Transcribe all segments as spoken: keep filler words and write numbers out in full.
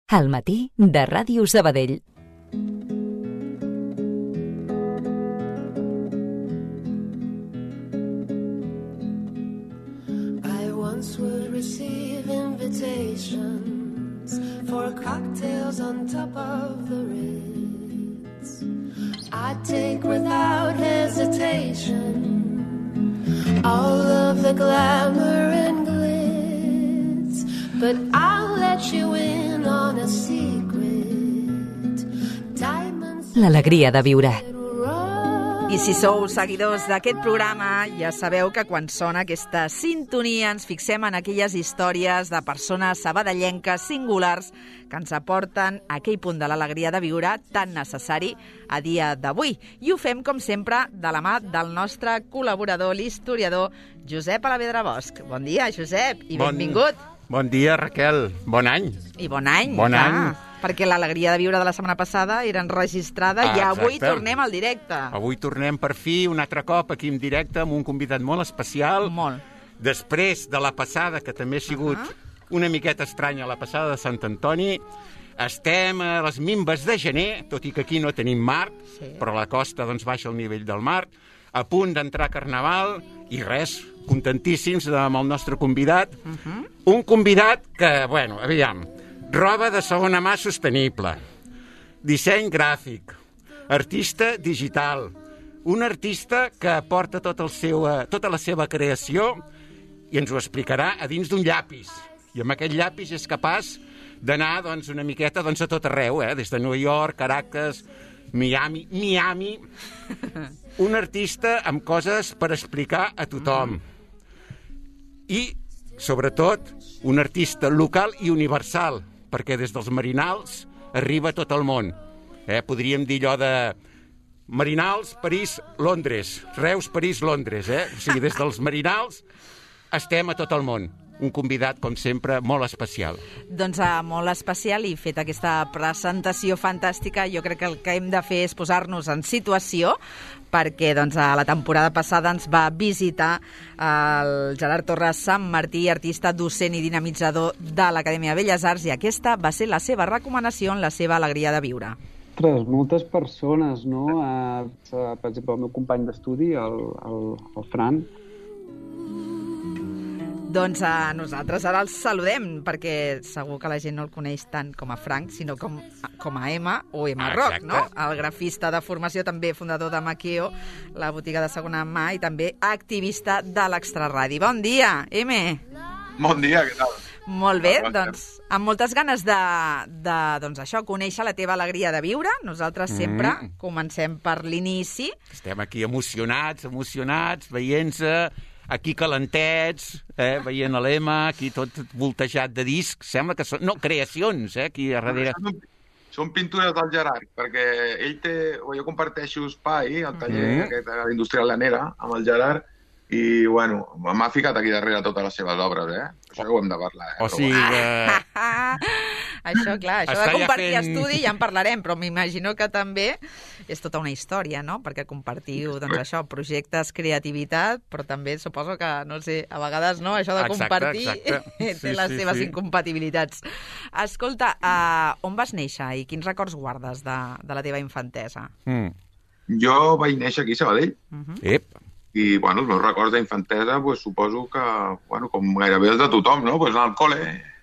Al matí de Ràdio Sabadell. I once would receive invitations for cocktails on top of the Ritz. I'd take without hesitation all of the glamour and glitz, but I'll let you in on a secret. L'alegria de viure. I si sou seguidors d'aquest programa, ja sabeu que quan sona aquesta sintonia ens fixem en aquelles històries de persones sabadellenques singulars que ens aporten aquell punt de l'alegria de viure tan necessari a dia d'avui. I ho fem, com sempre, de la mà del nostre col·laborador, l'historiador Josep Alavedra Bosch. Bon dia, Josep, i bon, benvingut. Bon dia, Raquel. Bon any. I bon any, bon clar. Any. Perquè l'alegria de viure de la setmana passada era enregistrada ah, i avui exacte. Tornem al directe. Avui tornem per fi un altre cop aquí en directe amb un convidat molt especial. Molt. Després de la passada, que també ha sigut uh-huh. una miqueta estranya, la passada de Sant Antoni, estem a les minves de gener, tot i que aquí no tenim mar, sí. però a la costa doncs, baixa el nivell del mar, a punt d'entrar a Carnaval i res, contentíssims amb el nostre convidat. Uh-huh. Un convidat que, bueno, aviam, roba de segona mà sostenible, disseny gràfic, artista digital, un artista que porta tot el seu, tota la seva creació i ens ho explicarà a dins d'un llapis. I amb aquest llapis és capaç d'anar doncs, una miqueta doncs, a tot arreu, eh? Des de New York, Caracas, Miami, Miami. Un artista amb coses per explicar a tothom. I, sobretot, un artista local i universal, perquè des dels Merinals arriba a tot el món. Eh? Podríem dir allò de Merinals, París, Londres. Reus, París, Londres. Eh? O sigui, des dels Merinals estem a tot el món. Un convidat, com sempre, molt especial. Doncs uh, molt especial, i fet aquesta presentació fantàstica, jo crec que el que hem de fer és posar-nos en situació, perquè doncs, a la temporada passada ens va visitar el Gerard Torres Sant Martí, artista, docent i dinamitzador de l'Acadèmia de Belles Arts, i aquesta va ser la seva recomanació en la seva alegria de viure. Ostres, moltes persones, no? Uh, per exemple, el meu company d'estudi, el, el, el Fran. Doncs a nosaltres ara els saludem, perquè segur que la gent no el coneix tant com a Frank, sinó com, com a M o M Rock, no? El grafista de formació, també fundador de Maqueo, la botiga de segona mà, i també activista de l'Extraradi. Bon dia, M! Bon dia, què tal? Molt bé, doncs, amb moltes ganes de, de doncs això, conèixer la teva alegria de viure. Nosaltres sempre mm. comencem per l'inici. Estem aquí emocionats, emocionats, veient-se, aquí calentets, eh, veient l'Ema, aquí tot voltejat de discs. Sembla que són, no, creacions, eh, aquí a darrere. Són, són pintures del Gerard, perquè ell té, jo comparteixo espai al taller mm. aquest, a l'Industrial Llanera, amb el Gerard, i, bueno, m'ha ficat aquí darrere totes les seves obres, eh? Això que ho hem de parlar, eh? O sigui que... Això, clar, això de compartir ja fent... estudi ja en parlarem, però m'imagino que també és tota una història, no? Perquè compartiu, doncs això, projectes, creativitat, però també suposo que, no sé, a vegades, no?, això de compartir exacte, exacte. té sí, les sí, seves sí. incompatibilitats. Escolta, uh, on vas néixer i quins records guardes de, de la teva infantesa? Mm. Jo vaig néixer aquí a Sabadell. Uh-huh. Ep. I, bueno, els meus records d'infantesa, pues, suposo que, bueno, com gairebé els de tothom, no? Pues anar al cole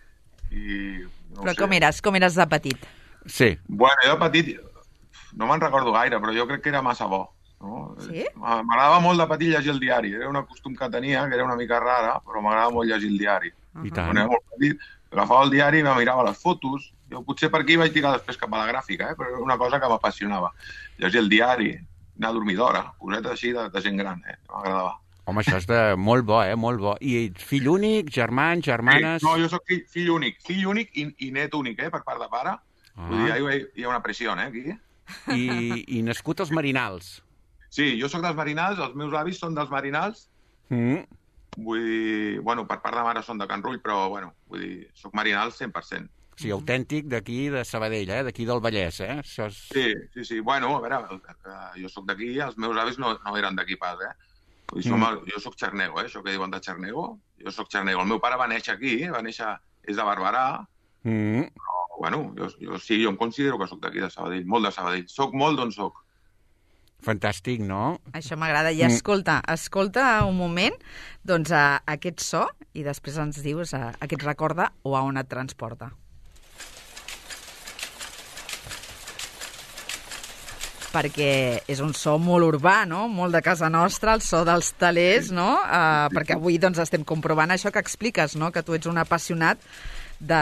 i... No però sé. com eres? Com eres de petit? Sí. Bueno, jo de petit no me'n recordo gaire, però jo crec que era massa bo. No? Sí? M'agradava molt de petit llegir el diari. Era un costum que tenia, que era una mica rara, però m'agradava molt llegir el diari. Uh-huh. I tant. Quan era molt petit, agafava el diari i me mirava les fotos. Jo potser per aquí vaig tirar després cap a la gràfica, eh? Però era una cosa que m'apassionava. Llegir el diari, anar a dormir d'hora, cosetes així de, de gent gran, eh? M'agradava. Home, això és de molt bo, eh? Molt bo. I fill únic, germans, germanes... Sí, no, jo soc fill, fill únic. Fill únic i, i net únic, eh? Per part de pare. Ah. Vull dir, hi, hi ha una pressió, eh? Aquí. I, I nascut als Merinals. Sí, jo sóc dels Merinals, els meus avis són dels Merinals. Mm. Vull dir, bueno, per part de mare són de Can Rull, però, bueno, vull dir, soc Merinals cent per cent. O sigui, autèntic d'aquí, de Sabadell, eh? D'aquí del Vallès, eh? Això és... Sí, sí, sí. Bueno, a veure, jo sóc d'aquí, els meus avis no, no eren d'aquí pas, eh? Vull dir, som, mm. Jo sóc xarnego, eh? Això que diuen de xarnego. Jo sóc xarnego. El meu pare va néixer aquí, va néixer... És de Barberà. Mm. Però, bueno, jo, jo sí, jo em considero que sóc d'aquí de Sabadell, molt de Sabadell. Soc molt d'on soc. Fantàstic, no? Això m'agrada. I escolta, escolta un moment doncs, a, a aquest so i després ens dius a, a què et recorda o a on et transporta. Perquè és un so molt urbà, no? Molt de casa nostra, el so dels telers, no? Uh, perquè avui doncs, estem comprovant això que expliques, no? Que tu ets un apassionat de,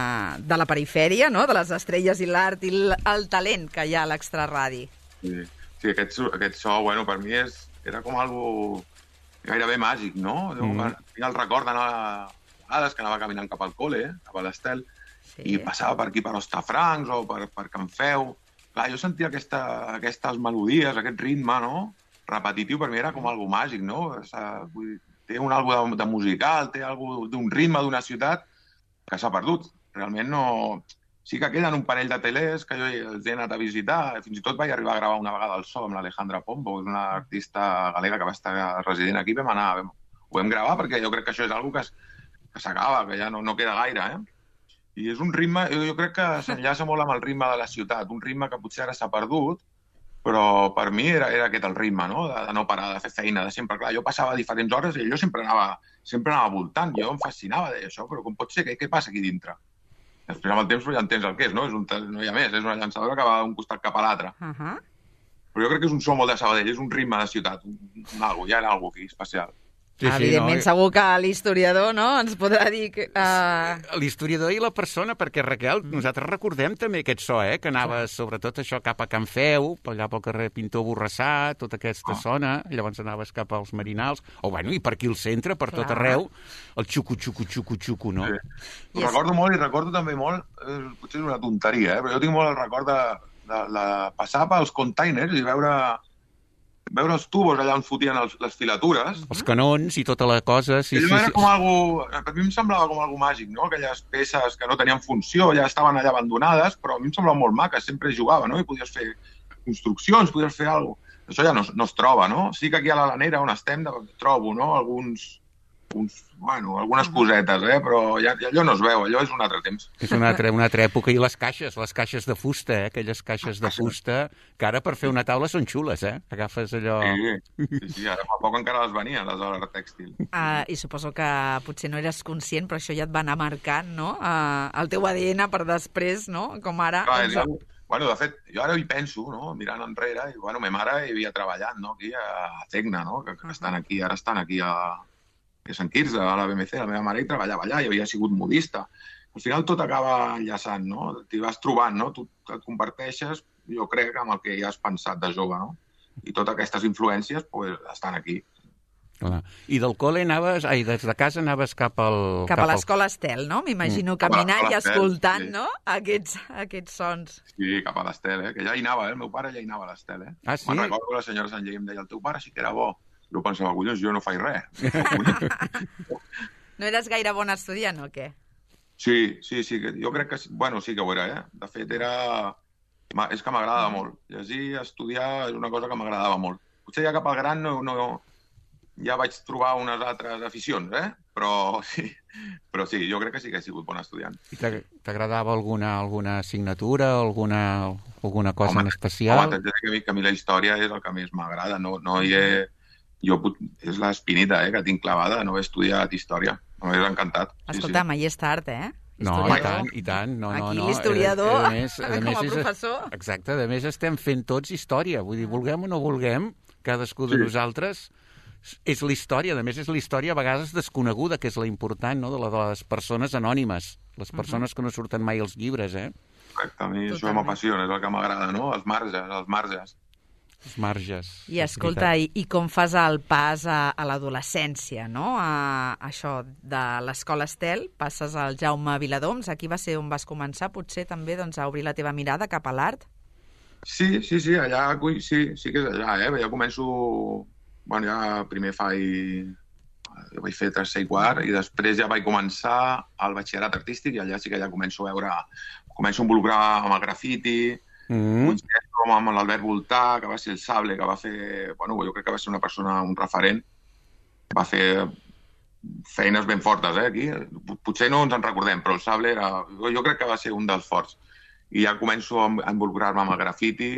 de la perifèria, no? De les estrelles i l'art i el, el talent que hi ha a l'extraradi. Sí. Sí, aquest, aquest so, bueno, per mi és, era com algo gairebé màgic, no? Mm. Tinc el record d'anar a vegades que anava caminant cap al col·le, cap a l'Estel, sí. I passava per aquí per Hostafrancs o per, per Can Feu. Clar, jo sentia aquesta, aquestes melodies, aquest ritme, no? Repetitiu, per mi era com algo màgic, no? O sigui, vull dir, té un algo de, de musical, té algo d'un ritme d'una ciutat que s'ha perdut. Realment no... Sí que queden un parell de telers que jo els he anat a visitar. Fins i tot vaig arribar a gravar una vegada el so amb l'Alejandra Pombo, és una artista galega que va estar resident aquí. Vam anar, vam, ho vam gravar perquè jo crec que això és una cosa que s'acaba, que ja no, no queda gaire. Eh? I és un ritme, jo, jo crec que s'enllaça molt amb el ritme de la ciutat, un ritme que potser ara s'ha perdut, però per mi era, era aquest el ritme, no? De, de no parar, de fer feina, de sempre. Clar, jo passava diferents hores i jo sempre anava, sempre anava voltant, jo em fascinava d'això, però com pot ser? Què, què passa aquí dintre? Després amb el temps ja entens el que és, no? És un, no hi ha més, és una llançadora que va d'un costat cap a l'altre. Uh -huh. Però jo crec que és un so molt de Sabadell, és un ritme de ciutat, un, un algo, hi ha algo aquí especial. Sí, sí, evidentment, no? Segur que l'historiador, no?, ens podrà dir... Que, uh... L'historiador i la persona, perquè, Raquel, mm. nosaltres recordem també aquest so, eh?, que anava, sobretot això, cap a Can Feu, allà pel carrer Pintor Borrassà, tota aquesta oh. zona, llavors anaves cap als Marinals, o, bueno, i per aquí al centre, per Clar. Tot arreu, el xucu, xucu, xucu, xucu, no? Sí. Ho recordo molt i recordo també molt, eh, potser és una tonteria, eh?, però jo tinc molt el record de, de, de passar pels containers i veure... veure els tubos allà on fotien els, les filatures. Els canons i tota la cosa. Sí, sí, sí, era sí. com algo... A mi em semblava com algo màgic, no? Aquelles peces que no tenien funció, ja estaven allà abandonades, però a mi em semblava molt maques, sempre jugava, no? I podies fer construccions, podies fer alguna cosa. Això ja no, no es troba, no? Sí que aquí a la Lanera, on estem, trobo, no? Alguns... Uns, bueno, algunes cosetes, eh? Però ja, ja allò no es veu, allò és un altre temps. És una altra, una altra època. I les caixes, les caixes de fusta, eh? Aquelles caixes de fusta, que ara per fer una taula són xules, eh? Agafes allò... Sí, sí, sí, ara fa poc encara les venien, les de l'art tèxtil. Uh, I suposo que potser no eres conscient, però això ja et va anar marcant, no? Uh, el teu A D N per després, no? Com ara... Clar, doncs... jo, bueno, de fet, jo ara hi penso, no? Mirant enrere, i bueno, ma mare hi havia treballat, no? Aquí a Cegna, no? Que, que estan aquí, ara estan aquí a... que Sant Quirze, a la B M C, la meva mare hi treballava allà i havia sigut modista. Al final tot acaba enllaçant, no? T'hi vas trobant, no? Tu et comparteixes, jo crec, amb el que ja has pensat de jove, no? I totes aquestes influències, pues, estan aquí. Clar. I del col·le anaves, ai, des de casa anaves cap al... Cap, cap a l'escola al... Estel, no? M'imagino mm. caminant i escoltant, sí. No? Aquests, aquests sons. Sí, cap a l'Estel, eh? Que ja hi anava, eh? El meu pare ja hi anava a l'Estel, eh? Ah, sí? Me'n recordo que la senyora Sanllé em deia, el teu pare sí que era bo. Jo pensava, collons, jo no faig res. No eres gaire bon estudiant, o què? Sí, sí, sí. Jo crec que... Bueno, sí que ho era, eh? De fet, era... És que m'agradava mm. molt. Llegir, estudiar, és una cosa que m'agradava molt. Potser ja cap al gran no, no... ja vaig trobar unes altres aficions, eh? Però sí, però sí, jo crec que sí que he sigut bon estudiant. I t'agradava alguna, alguna assignatura, alguna, alguna cosa home, en especial? Home, t'haig de dir que a, mi, que a mi la història és el que més m'agrada. No, no hi he... Jo, és l'espinita eh, que tinc clavada, no he estudiat història. M'hagués encantat. Escolta, sí, sí. mai és tard, eh? No, i tant, i tant. No, Aquí no, no. l'historiador, a, a més, a com més a és, professor. Exacte, a més estem fent tots història. Vull dir, vulguem o no vulguem, cadascú de sí. nosaltres és la història. A més, és la història a vegades desconeguda, que és la important, no?, de, la, de les persones anònimes, les persones uh-huh. que no surten mai als llibres, eh? Exacte, a mi Totalment. Això m'apassiona, és el que m'agrada, no? Els marges, els marges. Els marges. I escolta, i, i com fas el pas a, a l'adolescència, no? A, a això de l'escola Estel, passes al Jaume Viladoms, aquí va ser on vas començar, potser també doncs, a obrir la teva mirada cap a l'art? Sí, sí, sí, allà sí, sí que és allà, eh? Ja començo... Bueno, ja primer faig... Jo vaig fer tercer i quart i després ja vaig començar al batxillerat artístic i allà sí que ja començo a veure... Començo a involucrar amb el grafiti, mm. com amb l'Albert Voltà, que va ser el sable, que va fer... Bueno, jo crec que va ser una persona, un referent. Va fer feines ben fortes, eh, aquí. Potser no ens en recordem, però el sable era... Jo crec que va ser un dels forts. I ja començo a involucrar-me amb el grafiti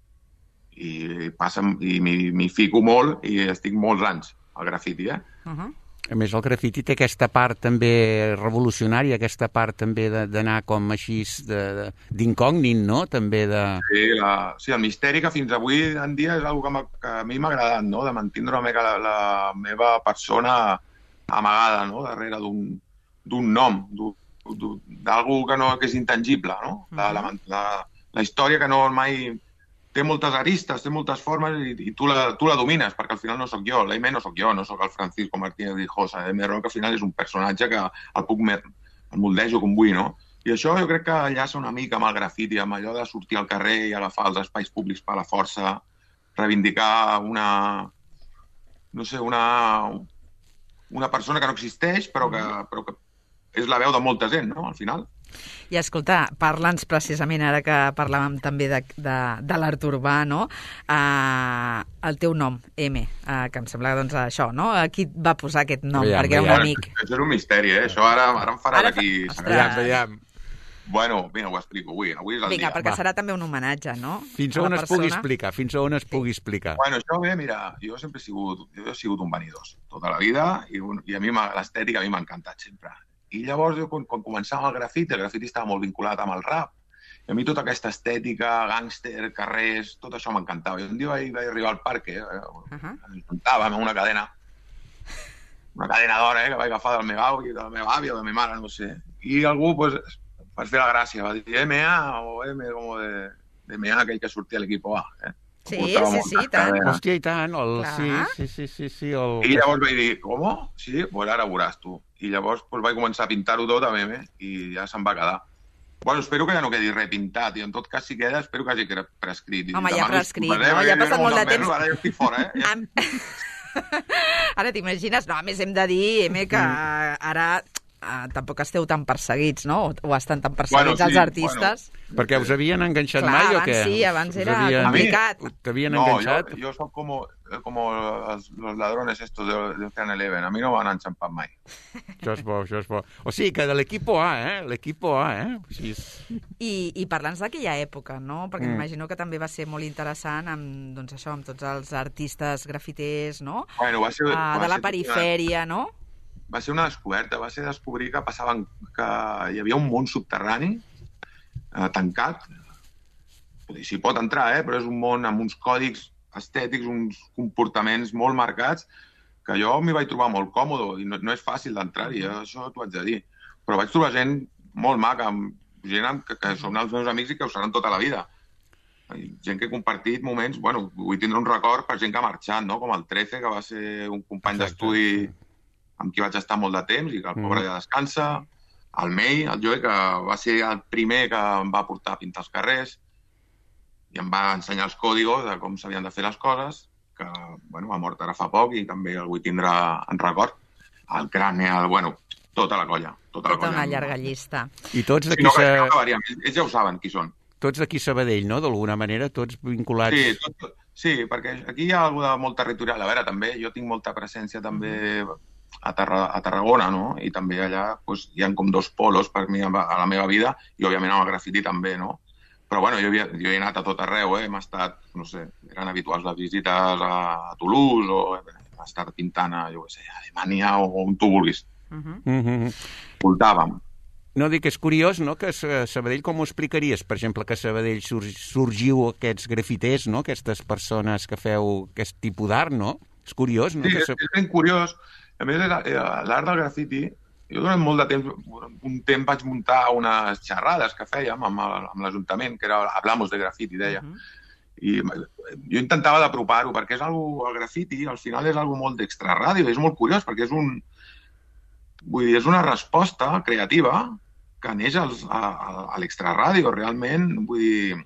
i, passa, i m'hi fico molt i estic molts anys al grafiti, eh? Uh-huh. A més, el grafiti té aquesta part també revolucionària, aquesta part també d'anar com així d'incògnit, no? També de... Sí, la, sí, el misteri que fins avui en dia és una que, que a mi m'ha agradat, no? De mantindre una mica la, la meva persona amagada, no? Darrere d'un nom, d'algú que, no, que és intangible, no? La, la, la, la història que no mai... té moltes aristes, té moltes formes i, i tu, la, tu la domines, perquè al final no sóc jo, l'Aime no sóc jo, no sóc el Francisco Martínez de Hijosa, l'Aime Rock al final és un personatge que el puc el moldejo com vull, no? I això jo crec que enllaça una mica amb el grafiti, amb allò de sortir al carrer i agafar els espais públics per la força, reivindicar una, no sé, una, una persona que no existeix, però que, però que és la veu de molta gent, no?, al final. I escolta, parla'ns precisament, ara que parlàvem també de, de, de l'art urbà, no? Uh, el teu nom, M, uh, que em sembla doncs això, no? Qui et va posar aquest nom? Veiem, perquè era un veiem. amic. Això és un misteri, eh? Això ara, ara em farà Ara d'aquí... fa- Veiem, veiem. Bueno, vinga, ho explico avui. Avui és el Vinga, dia. perquè va. serà també un homenatge, no? Fins A on la es pugui persona. explicar, fins on es pugui explicar. Bueno, això bé, mira, jo sempre he sigut, jo he sigut un vanidós tota la vida i, un, i a mi m'ha- l'estètica a mi m'ha encantat sempre. I llavors, jo, quan, quan començava el grafiti, el grafiti estava molt vinculat amb el rap, i a mi tota aquesta estètica, gàngster, carrers, tot això m'encantava. I un dia vaig, vaig arribar al parc, eh, Uh -huh. ens juntàvem amb una cadena, una cadena d'or, eh, que vaig agafar del meu avi, de la meva àvia o de la meva mare, no sé. I algú, pues, per fer la gràcia, va dir M A o M com de, de M A, aquell que sortia a l'equip A. Eh? Sí, Portava sí, moltes sí, i tant. cadenes. Hòstia, i tant, el... sí, Clar. sí, sí, sí, sí, el... I llavors vaig dir, com? Sí? Pues ara veuràs tu. I llavors pues, vaig començar a pintar-ho tot a meme i ja se'n va quedar. Bueno, espero que ja no quedi repintat i en tot cas si queda espero que hagi prescrit. I Home, ja demano prescrit, disculpes, eh, no? perquè Ja ha passat era molt de enverno, temps. Ara jo estic fora, eh? Ja... Am- Ara t'imagines? No, a més hem de dir, M, que ara uh, tampoc esteu tan perseguits, no? O, o estan tan perseguits Bueno, sí, els artistes. Perquè us havien enganxat Clar, mai o abans què? sí, abans Us era havien- complicat. T'havien No, enganxat? jo, jo soc com, como los, los ladrones estos de, de Ocean Eleven. A mi no m'han enxampat mai. Això és bo, això és bo. O sigui que de l'equip A, eh? L'equip A, eh? Així és... I, i parla'ns d'aquella època, no? Perquè Mm. m'imagino que també va ser molt interessant amb, doncs això, amb tots els artistes grafiters, no? Bueno, va ser, Uh, va de la ser perifèria, no? Una, va ser una descoberta, va ser descobrir que passaven, que hi havia un món subterrani eh, tancat. S'hi pot entrar, eh? Però és un món amb uns còdics estètics, uns comportaments molt marcats, que jo m'hi vaig trobar molt còmode i no, no és fàcil d'entrar-hi, eh? Això t'ho haig de dir. Però vaig trobar gent molt maca, amb gent que, que són els meus amics i que ho seran tota la vida. Gent que he compartit moments, bueno, vull tindre un record per gent que ha marxat, no? Com el Trece, que va ser un company d'estudi amb qui vaig estar molt de temps i que el pobre ja descansa, el Mei, el Joe, que va ser el primer que em va portar a pintar els carrers i em va ensenyar els còdigos de com s'havien de fer les coses, que bueno, ha mort ara fa poc i també el vull tindre en record. El Crane, el, bueno, tota la colla. Tota, la Tota colla. una llarga llista. I tots Si d'aquí no, sa... que no acabaríem. Ells ja ho saben qui són. tots d'aquí Sabadell, no? D'alguna manera, tots vinculats... Sí, tot, tot, sí, perquè aquí hi ha alguna de molt territorial. A veure, també jo tinc molta presència també a, Tarra, a Tarragona, no? I també allà pues, hi ha com dos polos per mi a la meva vida i, òbviament, amb el grafiti també, no? Però, bueno, jo, havia, jo he anat a tot arreu, eh? Hem estat, no sé, eren habituals les visites a Toulouse o he estat pintant a, jo què sé, a Alemanya o on tu vulguis. Uh -huh. Mm -hmm. Voltàvem. No, dic, és curiós, no?, que a Sabadell, com ho explicaries, per exemple, que a Sabadell sur surgiu aquests grafiters, no?, aquestes persones que feu aquest tipus d'art, no? És curiós, no? Sí, que és, sa... és ben curiós. A més, l'art del grafiti, jo durant molt de temps, un temps vaig muntar unes xerrades que fèiem amb, amb l'Ajuntament, que era Hablamos de Grafiti, deia. Uh -huh. I jo intentava d'apropar-ho, perquè és algo, el grafiti, al final és algo molt d'extraràdio, és molt curiós, perquè és un... Vull dir, és una resposta creativa que neix als, a, a l'extraràdio, realment, vull dir,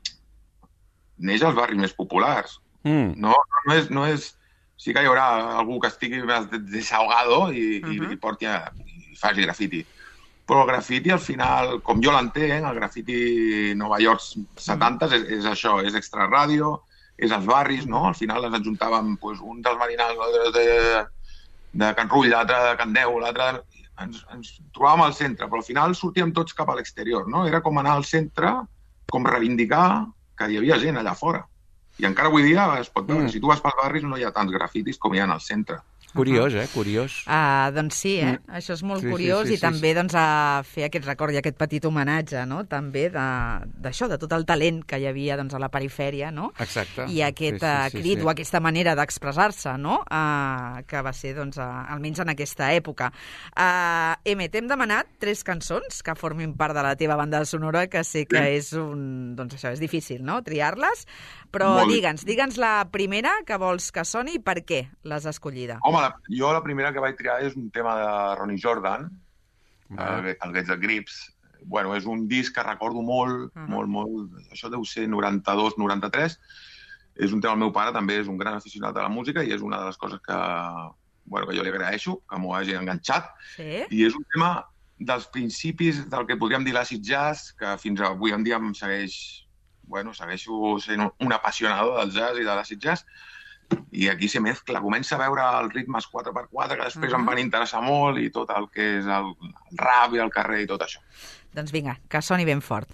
neix als barris més populars. Mm. No, no, és, no és... Sí que hi haurà algú que estigui més desahogado i, uh -huh. i, i porti a, i faci grafiti. Però el grafiti, al final, com jo l'entenc, el grafiti Nova York setanta és, és això, és extraràdio, és als barris, no? Al final ens ajuntàvem pues, un dels marinals de, de Can Rull, l'altre de Can Deu, l'altre... Ens, ens trobàvem al centre, però al final sortíem tots cap a l'exterior, no? Era com anar al centre, com reivindicar que hi havia gent allà fora. I encara avui dia es pot veure, mm. si tu vas pels barris no hi ha tants grafitis com hi ha al centre. Curiós, eh? Curiós. Uh, doncs sí, eh? Mm. Això és molt sí, curiós sí, sí, i també sí. doncs, a fer aquest record i aquest petit homenatge, no? També d'això, de, de tot el talent que hi havia doncs, a la perifèria, no? Exacte. I aquest sí, sí, sí, crit sí. o aquesta manera d'expressar-se, no? Uh, que va ser, doncs, uh, almenys en aquesta època. Uh, M, t'hem demanat tres cançons que formin part de la teva banda sonora, que sé que és un... Doncs això, és difícil, no? Triar-les, però digue'ns, digue'ns la primera que vols que soni i per què l'has escollida. Home, la, jo la primera que vaig triar és un tema de Ronnie Jordan, ah. el, el Get the Grips. Bueno, és un disc que recordo molt, uh -huh. molt, molt... Això deu ser noranta-dos noranta-tres. És un tema del meu pare, també és un gran aficionat de la música i és una de les coses que, bueno, que jo li agraeixo, que m'ho hagi enganxat. Sí. I és un tema dels principis del que podríem dir l'acid jazz, que fins avui en dia em segueix... Bueno, segueixo sent un apassionador del jazz i de l'acid jazz, i aquí se mezcla, comença a veure els ritmes quatre per quatre, que després uh -huh. em van interessar molt, i tot el que és el, el rap i el carrer i tot això. Doncs vinga, que soni ben fort.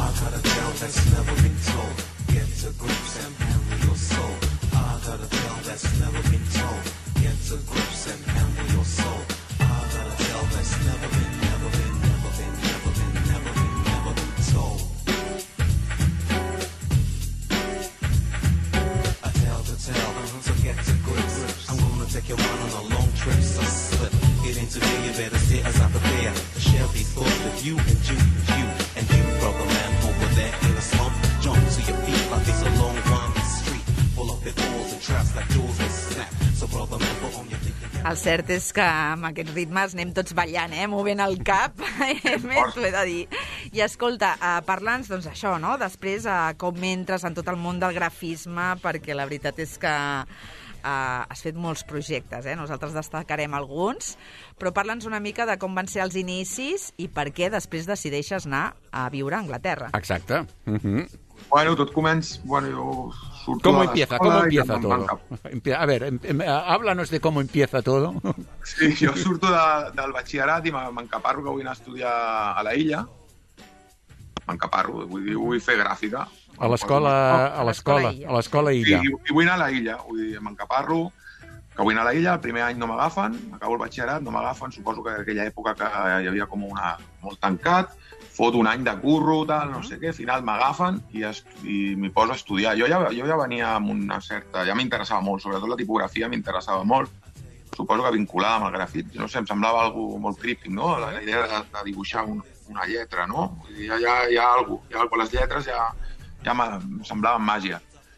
Take your mind on a long trip, so slip. Get into me, you better stay as I prepare to share these thoughts with you and you, you and you, brother man, over there in a slump. Jump to your feet like it's a long winding street, full of pitfalls and traps like doors that snap. So brother man, put on your thinking. El cert és que amb aquests ritmes anem tots ballant, eh? Movent el cap, més t'ho he de dir. I escolta, uh, parla'ns, doncs això, no? Després, uh, com entres en tot el món del grafisme, perquè la veritat és que Uh, has fet molts projectes, eh? Nosaltres destacarem alguns, però parla'ns una mica de com van ser els inicis i per què després decideixes anar a viure a Anglaterra. Exacte. Uh -huh. Bueno, tot comença... Bueno, jo surto ¿Cómo de empieza? l'escola ¿Cómo i empieza em todo? van- A ver, em, em, háblanos de cómo empieza todo. Sí, jo surto de, del batxillerat i m'encaparro que vull anar a estudiar a la Illa. M'encaparro, vull dir, vull fer gràfica. A l'escola, a l'escola, a l'escola Illa. Sí, i, i vull anar a la Illa, vull dir, m'encaparro, que vull anar a la Illa, el primer any no m'agafen, acabo el batxillerat, no m'agafen, suposo que en aquella època que hi havia com una, molt tancat, foto un any de curro, tal, no sé què, al final m'agafen i, es, i m'hi poso a estudiar. Jo ja, jo ja venia amb una certa... Ja m'interessava molt, sobretot la tipografia m'interessava molt, suposo que vinculada amb el grafit. No sé, em semblava algo molt críptic, no? La idea de, de dibuixar un, una lletra, no? Vull dir, ja, ja hi ha alguna cosa, hi ha alguna cosa. Les lletres ja... ja em semblava màgia.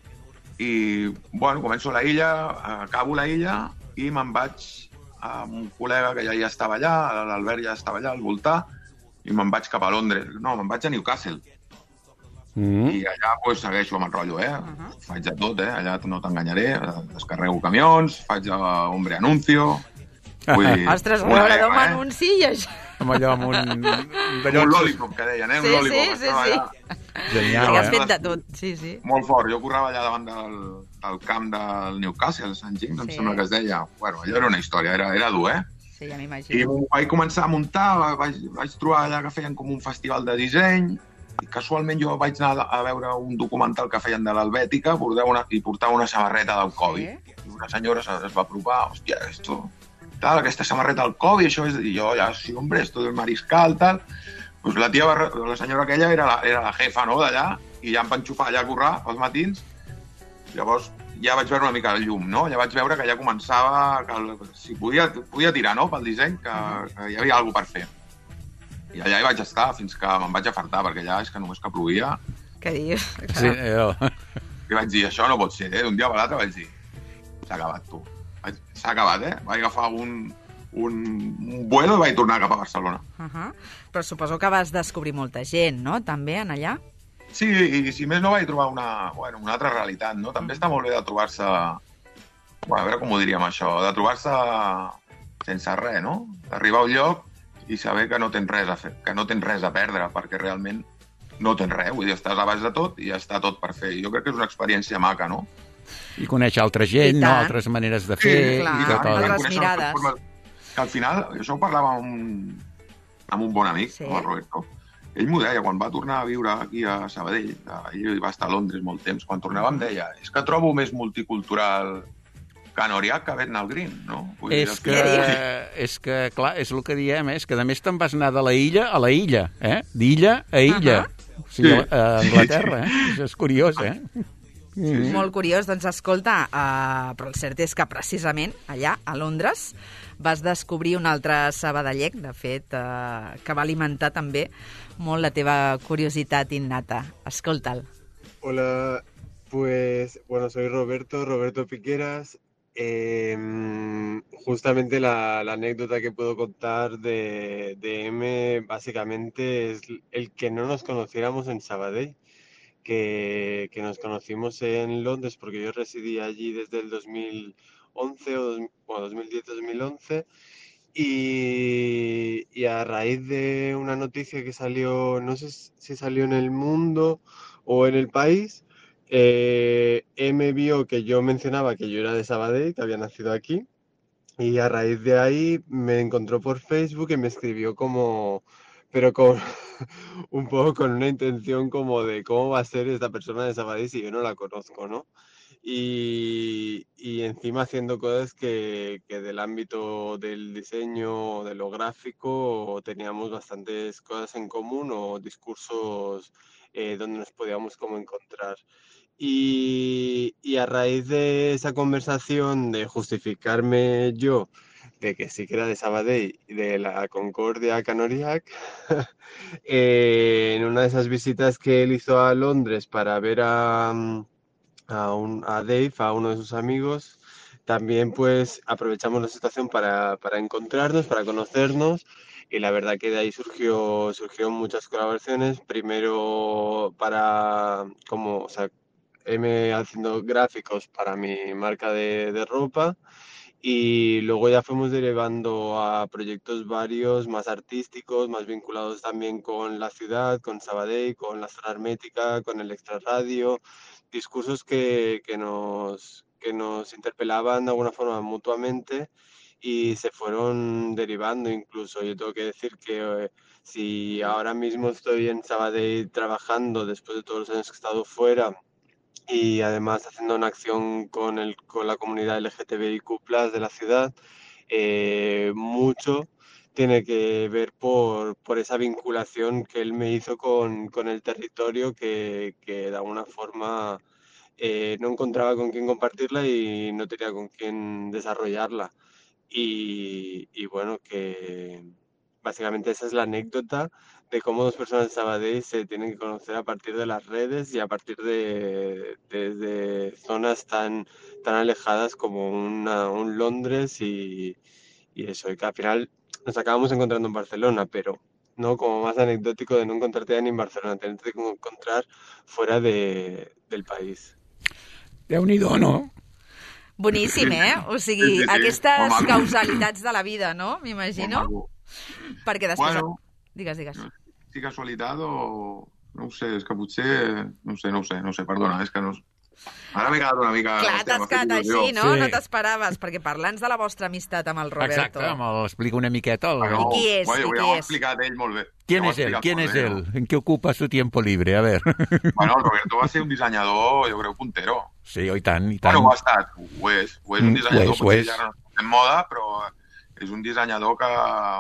I, bueno, començo a la Illa, acabo la Illa i me'n vaig amb un col·lega que ja, ja estava allà, l'Albert ja estava allà al voltar, i me'n vaig cap a Londres. No, me'n vaig a Newcastle. Mm. I allà pues, segueixo amb el rotllo, eh? Uh-huh. Faig de tot, eh? Allà no t'enganyaré, descarrego camions, faig a Hombre Anuncio... Vull dir, ostres, a veure, d'on eh? anunci i això... Amb allò, amb un... Un lollipop, que deien, eh? Un sí, lollipop. Sí, sí, sí. Genial, sí, has eh? fet de tot, sí, sí. Molt fort. Jo corrava allà davant del, del camp del Newcastle, el Sant James, em Sí. sembla que es deia. Bueno, allò era una història, era, era dur, eh? Sí, ja I m'imagino. vaig començar a muntar, vaig, vaig trobar allà que feien com un festival de disseny, i casualment jo vaig anar a veure un documental que feien de l'Helvètica portava una, i portava una samarreta del Covid. Sí. I una senyora es, es va apropar, hòstia, esto... Tal, aquesta samarreta del Covid, això és... I jo ja, sí, hombre, esto del mariscal, tal... Pues la tia, va, la senyora aquella era la, era la jefa, no?, d'allà, i ja em va enxufar allà a currar els matins. Llavors ja vaig veure una mica el llum, no? Ja vaig veure que ja començava, que el, si podia, podia tirar, no?, pel disseny, que, que hi havia alguna per fer. I allà hi vaig estar fins que me'n vaig afartar, perquè allà és que només que plovia. Què dius? Sí, jo. I vaig dir, això no pot ser, eh? D'un dia per l'altre vaig dir, s'ha acabat, tu. S'ha acabat, eh? Vaig agafar un, un, un vuelo i vaig tornar cap a Barcelona. Uh -huh. Però suposo que vas descobrir molta gent, no?, també, en allà? Sí, i si més no vaig trobar una, bueno, una altra realitat, no? També està molt bé de trobar-se... Bueno, a veure com ho diríem, això, de trobar-se sense res, no? D'arribar a un lloc i saber que no tens res a fer, que no tens res a perdre, perquè realment no tens res, vull dir, estàs a baix de tot i ja està tot per fer. Jo crec que és una experiència maca, no? I conèixer altra gent, no? Altres maneres de fer... Sí, clar, i tot el... altres mirades. Que al final, això ho parlava amb un, amb un bon amic, sí. El Roberto. Ell m'ho deia, quan va tornar a viure aquí a Sabadell, ell va estar a Londres molt temps, quan tornava em deia, és que trobo més multicultural que Noriac que Bethnal Green, no? Vull és, que, és que, clar, és el que diem, eh? És que a més te'n vas anar de la illa a la illa, eh? D'illa a illa. Uh -huh. O sigui, sí. a Anglaterra, eh? Això és curiós, eh? Sí, sí. Molt curiós. Doncs escolta, uh, però el cert és que precisament allà, a Londres, vas descobrir un altre sabadellec, de fet, uh, que va alimentar també molt la teva curiositat innata. Escolta'l. Hola, pues, bueno, soy Roberto, Roberto Piqueras. Eh, justamente la, la anécdota que puedo contar de, de M básicamente es el que no nos conociéramos en Sabadell. Que, que nos conocimos en Londres porque yo residí allí desde el dos mil once o dos, bueno, dos mil diez dos mil once y, y a raíz de una noticia que salió, no sé si salió en El Mundo o en El País, eh, me vio que yo mencionaba que yo era de Sabadell, que había nacido aquí, y a raíz de ahí me encontró por Facebook y me escribió como... pero con un poco con una intención como de cómo va a ser esta persona de Sabadell si yo no la conozco, ¿no? Y, y encima haciendo cosas que, que del ámbito del diseño, de lo gráfico, teníamos bastantes cosas en común o discursos eh, donde nos podíamos como encontrar. Y, y a raíz de esa conversación de justificarme yo de que sí que era de Sabadell, de la Concordia a Canoriac, eh, en una de esas visitas que él hizo a Londres para ver a, a, un, a Dave, a uno de sus amigos, también pues aprovechamos la situación para, para encontrarnos, para conocernos, y la verdad que de ahí surgió, surgieron muchas colaboraciones, primero para, como, o sea, M haciendo gráficos para mi marca de, de ropa, y luego ya fuimos derivando a proyectos varios, más artísticos, más vinculados también con la ciudad, con Sabadell, con la zona hermética, con el extrarradio, discursos que, que, nos, que nos interpelaban de alguna forma mutuamente y se fueron derivando incluso. Yo tengo que decir que eh, si ahora mismo estoy en Sabadell trabajando después de todos los años que he estado fuera, y además haciendo una acción con, el, con la comunidad L G T B I Q plus de la ciudad, eh, mucho tiene que ver por, por esa vinculación que él me hizo con, con el territorio que, que de alguna forma eh, no encontraba con quién compartirla y no tenía con quién desarrollarla. Y, y bueno, que básicamente esa es la anécdota de cómo dos personas de Sabadell se tienen que conocer a partir de las redes y a partir de, de, de zonas tan, tan alejadas como una, un Londres y, y eso, y que al final nos acabamos encontrando en Barcelona, pero no como más anecdótico de no encontrarte ni en Barcelona, tenerte que encontrar fuera de, del país. Déu-n'hi-do, no? Boníssim, eh? O sigui, sí, sí, sí. Aquestes causalitats de la vida, no? M'imagino. Perquè després... Bueno, digues, digues. Si casualitat o... No ho sé, és que potser... No ho sé, no ho sé, no ho sé, perdona, és que no... Ara m'he quedat una mica... Clar, t'has quedat així, no? Sí. No t'esperaves, perquè parla'ns de la vostra amistat amb el Roberto. Exacte, m'explica una miqueta. El... Bueno, I qui és? Bueno, I qui ja ho ha és? explicat ell molt bé. ¿Quién es él? ¿Quién es bé, él? ¿En qué ocupa su tiempo libre? A ver. Bueno, el Roberto va ser un dissenyador, jo crec, puntero. Sí, i tant, i tant. Bueno, ho ha estat, ho és. Ho és un dissenyador, mm, ho és, potser ja no és en moda, però és un dissenyador que...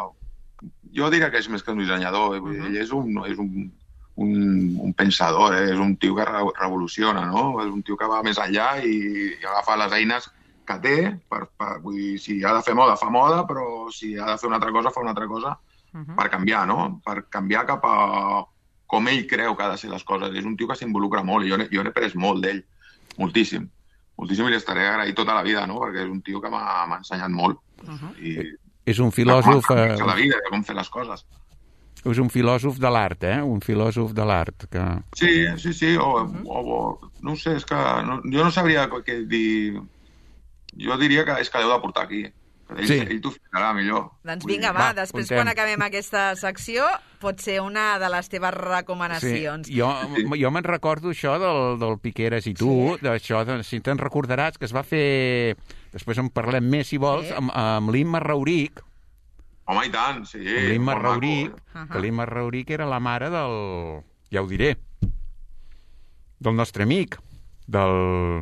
Jo diria que és més que un dissenyador. Uh -huh. Ell és un, és un, un, un pensador, eh? És un tio que re revoluciona, no? És un tio que va més enllà i, i agafa les eines que té. Per, per, vull dir, si ha de fer moda, fa moda, però si ha de fer una altra cosa, fa una altra cosa uh -huh. per canviar, no? Per canviar cap a com ell creu que ha de ser les coses. És un tio que s'involucra molt i jo n'he après molt d'ell, moltíssim. Moltíssim i li estaré agraït tota la vida, no? Perquè és un tio que m'ha ensenyat molt. Uh -huh. I, és un filòsof... De la vida, de com fer les coses. És un filòsof de l'art, eh? Un filòsof de l'art. Que... Sí, sí, sí. O, uh -huh. o, o, no sé, és que no, jo no sabria què dir... Jo diria que és que l'heu de portar aquí. Ell, Sí. ell t'ho explicarà millor. Doncs Vull vinga, dir, va, va, després apuntem. quan acabem aquesta secció pot ser una de les teves recomanacions. Jo, jo me'n recordo això del, del Piqueras i tu, Sí. d'això, de, si te'n recordaràs, que es va fer... Després en parlem més, si vols, Sí. amb, amb l'Imma Rauric, Home, i tant, sí. amb l'Imma molt maco, Rauric, eh? que l'Imma Rauric era la mare del... Ja ho diré. Del nostre amic, del...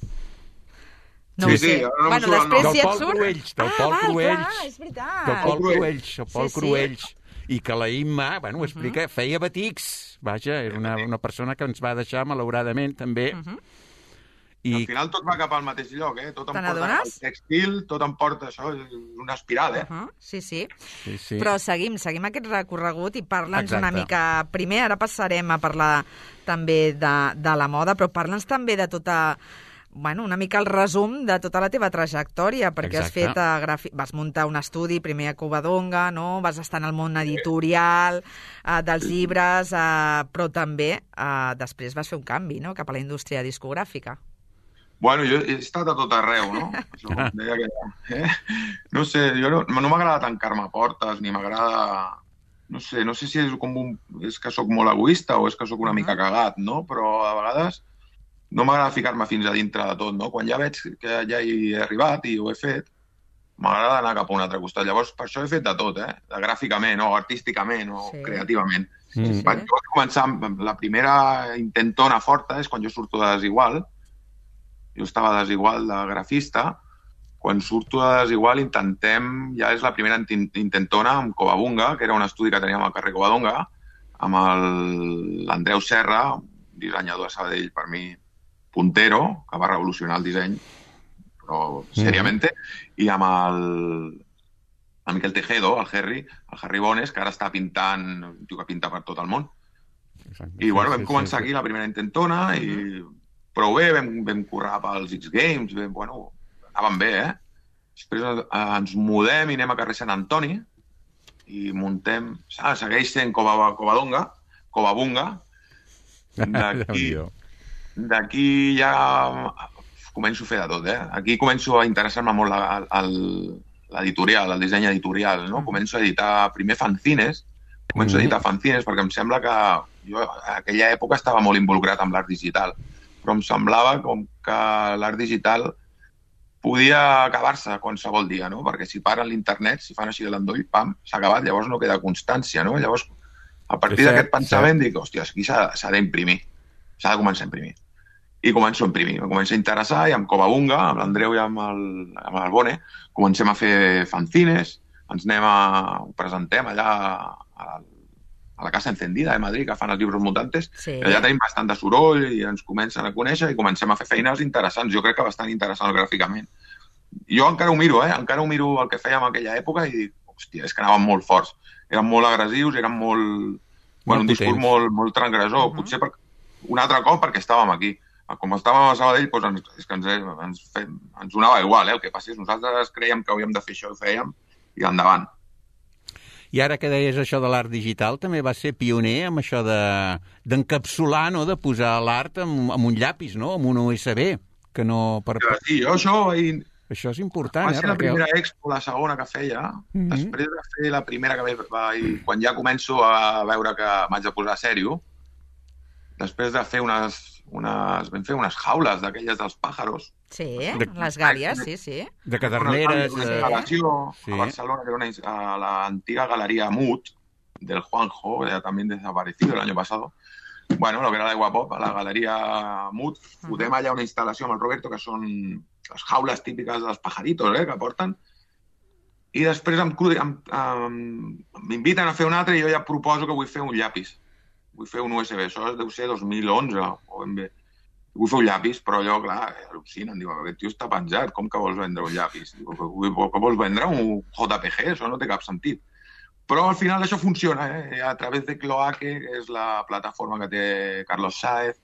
No Sí, ho sí, sé. ara no em Bueno, surt el després nom. si et Del Pol surt... Cruells, del ah, Pol val, Cruells. clar, és veritat. Del Pol Cruells. Cruells, el Pol Sí, sí. Cruells. I que la Imma, bueno, ho explica, feia batics. Vaja, era una, una persona que ens va deixar, malauradament, també. I... Al I final tot va cap al mateix lloc, eh? Tot em Te porta n'adones? al textil, tot em porta això, és una espiral, eh? Uh -huh. Sí, sí. sí, sí. Però seguim, seguim aquest recorregut i parla'ns una Exacte. mica... Primer, ara passarem a parlar també de, de la moda, però parla'ns també de tota... Bueno, una mica el resum de tota la teva trajectòria, perquè has Exacte. fet uh, grafi... vas muntar un estudi primer a Covadonga, no? Vas estar en el món editorial, uh, dels llibres, uh, però també uh, després vas fer un canvi, no?, cap a la indústria discogràfica. Bueno, jo he estat a tot arreu, no? Això com deia que... Eh? No sé, jo no, no m'agrada tancar-me a portes, ni m'agrada... No sé, no sé si és com un... és que sóc molt egoista o és que sóc una mica cagat, no? Però a vegades no m'agrada ficar-me fins a dintre de tot, no? Quan ja veig que ja hi he arribat i ho he fet, m'agrada anar cap a un altre costat. Llavors, per això he fet de tot, eh? De gràficament, o artísticament, o Sí. creativament. Mm. Sí. Vaig jo vaig començar amb la primera intentona forta, és quan jo surto de Desigual. Jo estava a Desigual de grafista. Quan surto de Desigual intentem, ja és la primera intin- intentona amb Covabunga, que era un estudi que teníem al carrer Covadonga, amb el- l'Andreu Serra, un dissenyador de Sabadell, per mi, puntero, que va revolucionar el disseny, però seriament, i amb el, el Miquel Tejedo, el Harry, el Harry Bones, que ara està pintant, un tio que pinta per tot el món. I bueno, vam començar aquí la primera intentona i prou bé, vam, vam currar pels X Games, vam, bueno, anàvem bé, eh? Després eh, ens mudem i anem a carrer Sant Antoni i muntem, ah, segueix sent Cova, Covadonga, Covabunga. D'aquí Déu-n'hi-do. d'aquí ja començo a fer de tot, eh? Aquí començo a interessar-me molt la- el- l'editorial, el disseny editorial, no? Començo a editar primer fanzines, començo a editar fanzines perquè em sembla que jo a aquella època estava molt involucrat amb l'art digital, però em semblava com que l'art digital podia acabar-se qualsevol dia, no? Perquè si paren l'internet, si fan així de l'endoll, pam, s'ha acabat, llavors no queda constància, no? Llavors, a partir És cert, d'aquest pensament, cert. dic, hòstia, aquí s'ha s'ha d'imprimir, s'ha de començar a imprimir. I començo a imprimir, em començo a interessar i amb Covabunga, amb l'Andreu i amb el, amb el Bone, comencem a fer fanzines, ens anem a... ho presentem allà a, a la Casa Encendida de Madrid, que fan els llibres mutantes, Sí. i allà tenim bastant de soroll i ens comencen a conèixer i comencem a fer feines interessants, jo crec que bastant interessants gràficament. Jo encara ho miro, eh? Encara ho miro el que fèiem en aquella època i dic, hòstia, és que anàvem molt forts. Eren molt agressius, eren molt... Bueno, un discurs potents. molt, molt transgressor. Potser per... un altre cop perquè estàvem aquí. Com estàvem a Sabadell, doncs ens, és que ens, ens, fem, ens donava igual, eh? El que passa és que nosaltres creiem que havíem de fer això i ho fèiem, i endavant. I ara que deies això de l'art digital, també va ser pioner amb això de d'encapsular, no?, de posar l'art amb, amb un llapis, no?, amb un U S B, que no... Per... Sí, jo això vaig... Això és important, Va eh, ser la Raquel? primera expo, la segona que feia. Mhm. Després de fer la primera que vaig, vaig... Quan ja començo a veure que m'haig de posar a sèrio, després de fer unes... unes vam fer unes jaules d'aquelles dels pàjaros. Sí, De- les gàbies, sí, sí. De caderneres... Una Eh... instal·lació Sí. a Barcelona, que era una, ins- a la antiga galería Mut, del Juanjo, ya también desaparecido el año pasado. Bueno, lo que era de Guapop, a la galeria Mut, fotem allà una instal·lació amb el Roberto, que són les jaules típiques dels pajaritos, eh, que porten. I després em cru- em- em- m'inviten a fer un altre i jo ja proposo que vull fer un llapis. Vull fer un U S B. Això deu ser dos mil onze o ben bé. Vull fer un llapis, però allò, clar, al·lucinen. Diu, aquest tio està penjat, com que vols vendre un llapis? Diu, que, que vols vendre un J P G? Això no té cap sentit. Però al final això funciona, eh? A través de Cloaque, que és la plataforma que té Carlos Sáez,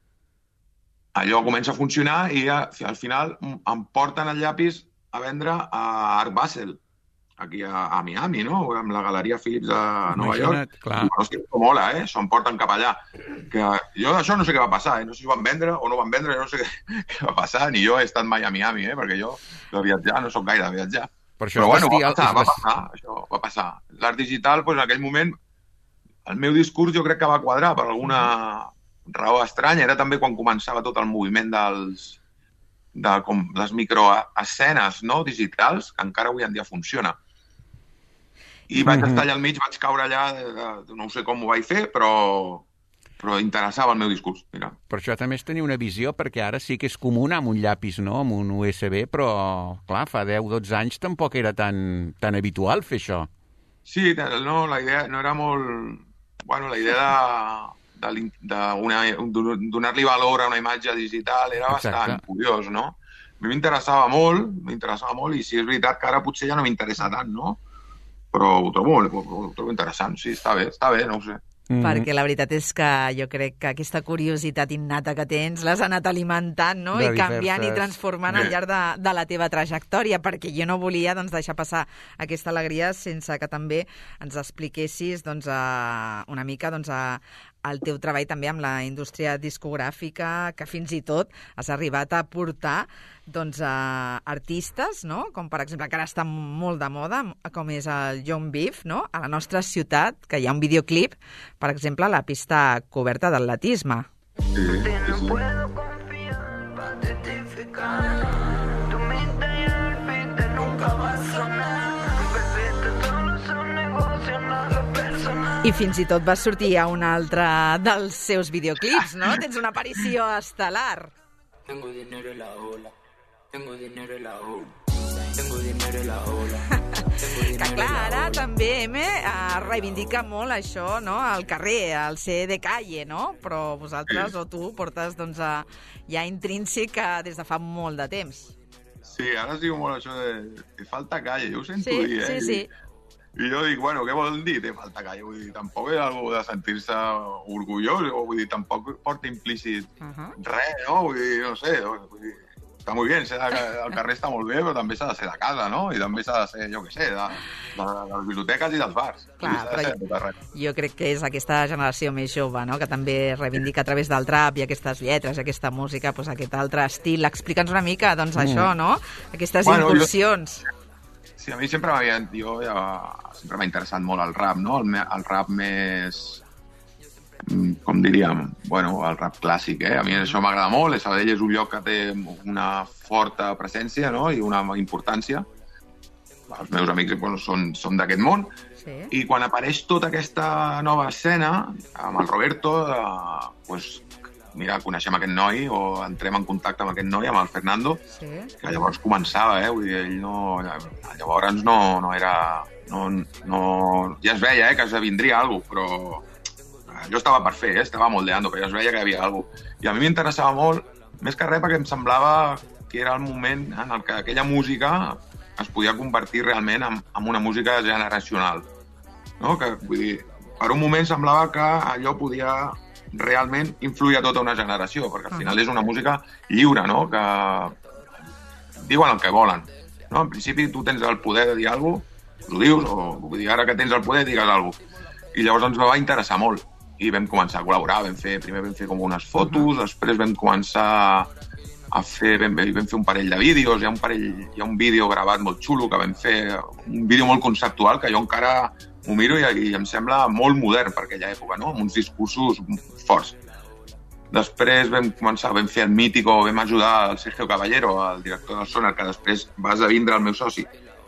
allò comença a funcionar i a, al final em porten el llapis a vendre a Art Basel, aquí a, a Miami, no? Amb la Galeria Philips de Nova Imagina't, York. clar. Però hòstia, com mola, eh? S'ho porten cap allà. Que jo d'això no sé què va passar, eh? No sé si ho van vendre o no van vendre, no sé què, què va passar, ni jo he estat mai a Miami, eh? Perquè jo de viatjar no sóc gaire de viatjar. Per això Però és bueno, va bestial, passar, és va best- passar, això va passar. L'art digital, doncs, en aquell moment, el meu discurs jo crec que va quadrar per alguna raó estranya. Era també quan començava tot el moviment dels, de com, les microescenes, no?, digitals, que encara avui en dia funciona. I vaig Mhm. estar allà al mig, vaig caure allà, de, de, no sé com ho vaig fer, però, però interessava el meu discurs, mira. Per això també és tenir una visió, perquè ara sí que és comú anar amb un llapis, no?, amb un U S B, però, clar, fa deu dotze anys tampoc era tan, tan habitual fer això. Sí, no, la idea no era molt... Bueno, la idea de, de, l'in- de una- donar-li valor a una imatge digital era bastant Exacte. curiós, no? A mi m'interessava molt, m'interessava molt, i sí, és veritat que ara potser ja no m'interessa tant, no? Però ho trobo, molt, ho trobo interessant, sí, està bé, està bé, no ho sé. Mm. Perquè la veritat és que jo crec que aquesta curiositat innata que tens l'has anat alimentant, no? De I canviant i diverses- transformant al Bé. llarg de, de la teva trajectòria, perquè jo no volia doncs, deixar passar aquesta alegria sense que també ens expliquessis doncs, a, una mica doncs, a, el teu treball també amb la indústria discogràfica, que fins i tot has arribat a portar doncs, a artistes, no? Com per exemple, que ara està molt de moda, com és el John Beef, no? A la nostra ciutat, que hi ha un videoclip, per exemple, a la pista coberta d'atletisme. Sí, sí, sí. I fins i tot vas sortir a un altre dels seus videoclips, no? Tens una aparició estel·lar. Tengo dinero en la ola. Tengo dinero en la ola. Tengo dinero en la ola. Que clar, ara també M eh, reivindica molt això, no? Al carrer, al ser de calle, no? Però vosaltres o tu portes doncs, a, ja intrínsec eh, des de fa molt de temps. Sí, ara es diu molt això de... Te falta calle, jo ho sento Sí, dir, eh? sí, sí. I jo dic, bueno, què vol dir te falta calle? Vull dir, tampoc és algo de sentir-se orgullós, o vull dir, tampoc porta implícit Uh -huh. res, no? Vull dir, no sé, vull dir, està molt bé, ser de, el carrer està molt bé, però també s'ha de ser de casa, no? I també s'ha de ser, jo què sé, de, de, de les biblioteques i dels bars. Clar, S'ha de però ser de tot arreu. Jo crec que és aquesta generació més jove, no? Que també reivindica a través del trap i aquestes lletres, aquesta música, doncs, aquest altre estil. Explica'ns una mica, doncs, Mm. això, no? Aquestes Bueno, jo- incursions. Sí, a mi sempre m'havia... Jo ja, sempre m'ha interessat molt el rap, no? El, me- el rap més... mm, com diríem? Bueno, el rap clàssic, eh? A mi això m'agrada molt. Sabadell és un lloc que té una forta presència, no? I una importància. Els meus amics bueno, són, són d'aquest món. Sí. I quan apareix tota aquesta nova escena, amb el Roberto, eh, pues, mira, coneixem aquest noi, o entrem en contacte amb aquest noi, amb el Fernando, Sí. que llavors començava, eh? Vull dir, ell no... Llavors no, no era... No, no, ja es veia, eh, que esdevindria alguna cosa, però jo estava per fer, eh? Estava moldeando, però ja es veia que hi havia alguna cosa. I a mi m'interessava molt, més que res perquè em semblava que era el moment en el que aquella música es podia convertir realment en, en una música generacional. No? Que, vull dir, per un moment semblava que allò podia realment influir a tota una generació, perquè al final és una música lliure, no? Que diuen el que volen. No? En principi tu tens el poder de dir alguna cosa, ho dius, o vull dir, ara que tens el poder digues alguna cosa. I llavors ens va interessar molt. I vam començar a col·laborar, vam fer, primer vam fer com unes fotos, després vam començar a fer, vam, vam fer un parell de vídeos, hi ha un parell, hi ha un vídeo gravat molt xulo que vam fer, un vídeo molt conceptual que jo encara m'ho miro i, i em sembla molt modern per aquella època, no? Amb uns discursos forts. Després vam començar, vam fer el Mítico, vam ajudar el Sergio Caballero, el director del Sonar, que després va esdevindre el meu soci.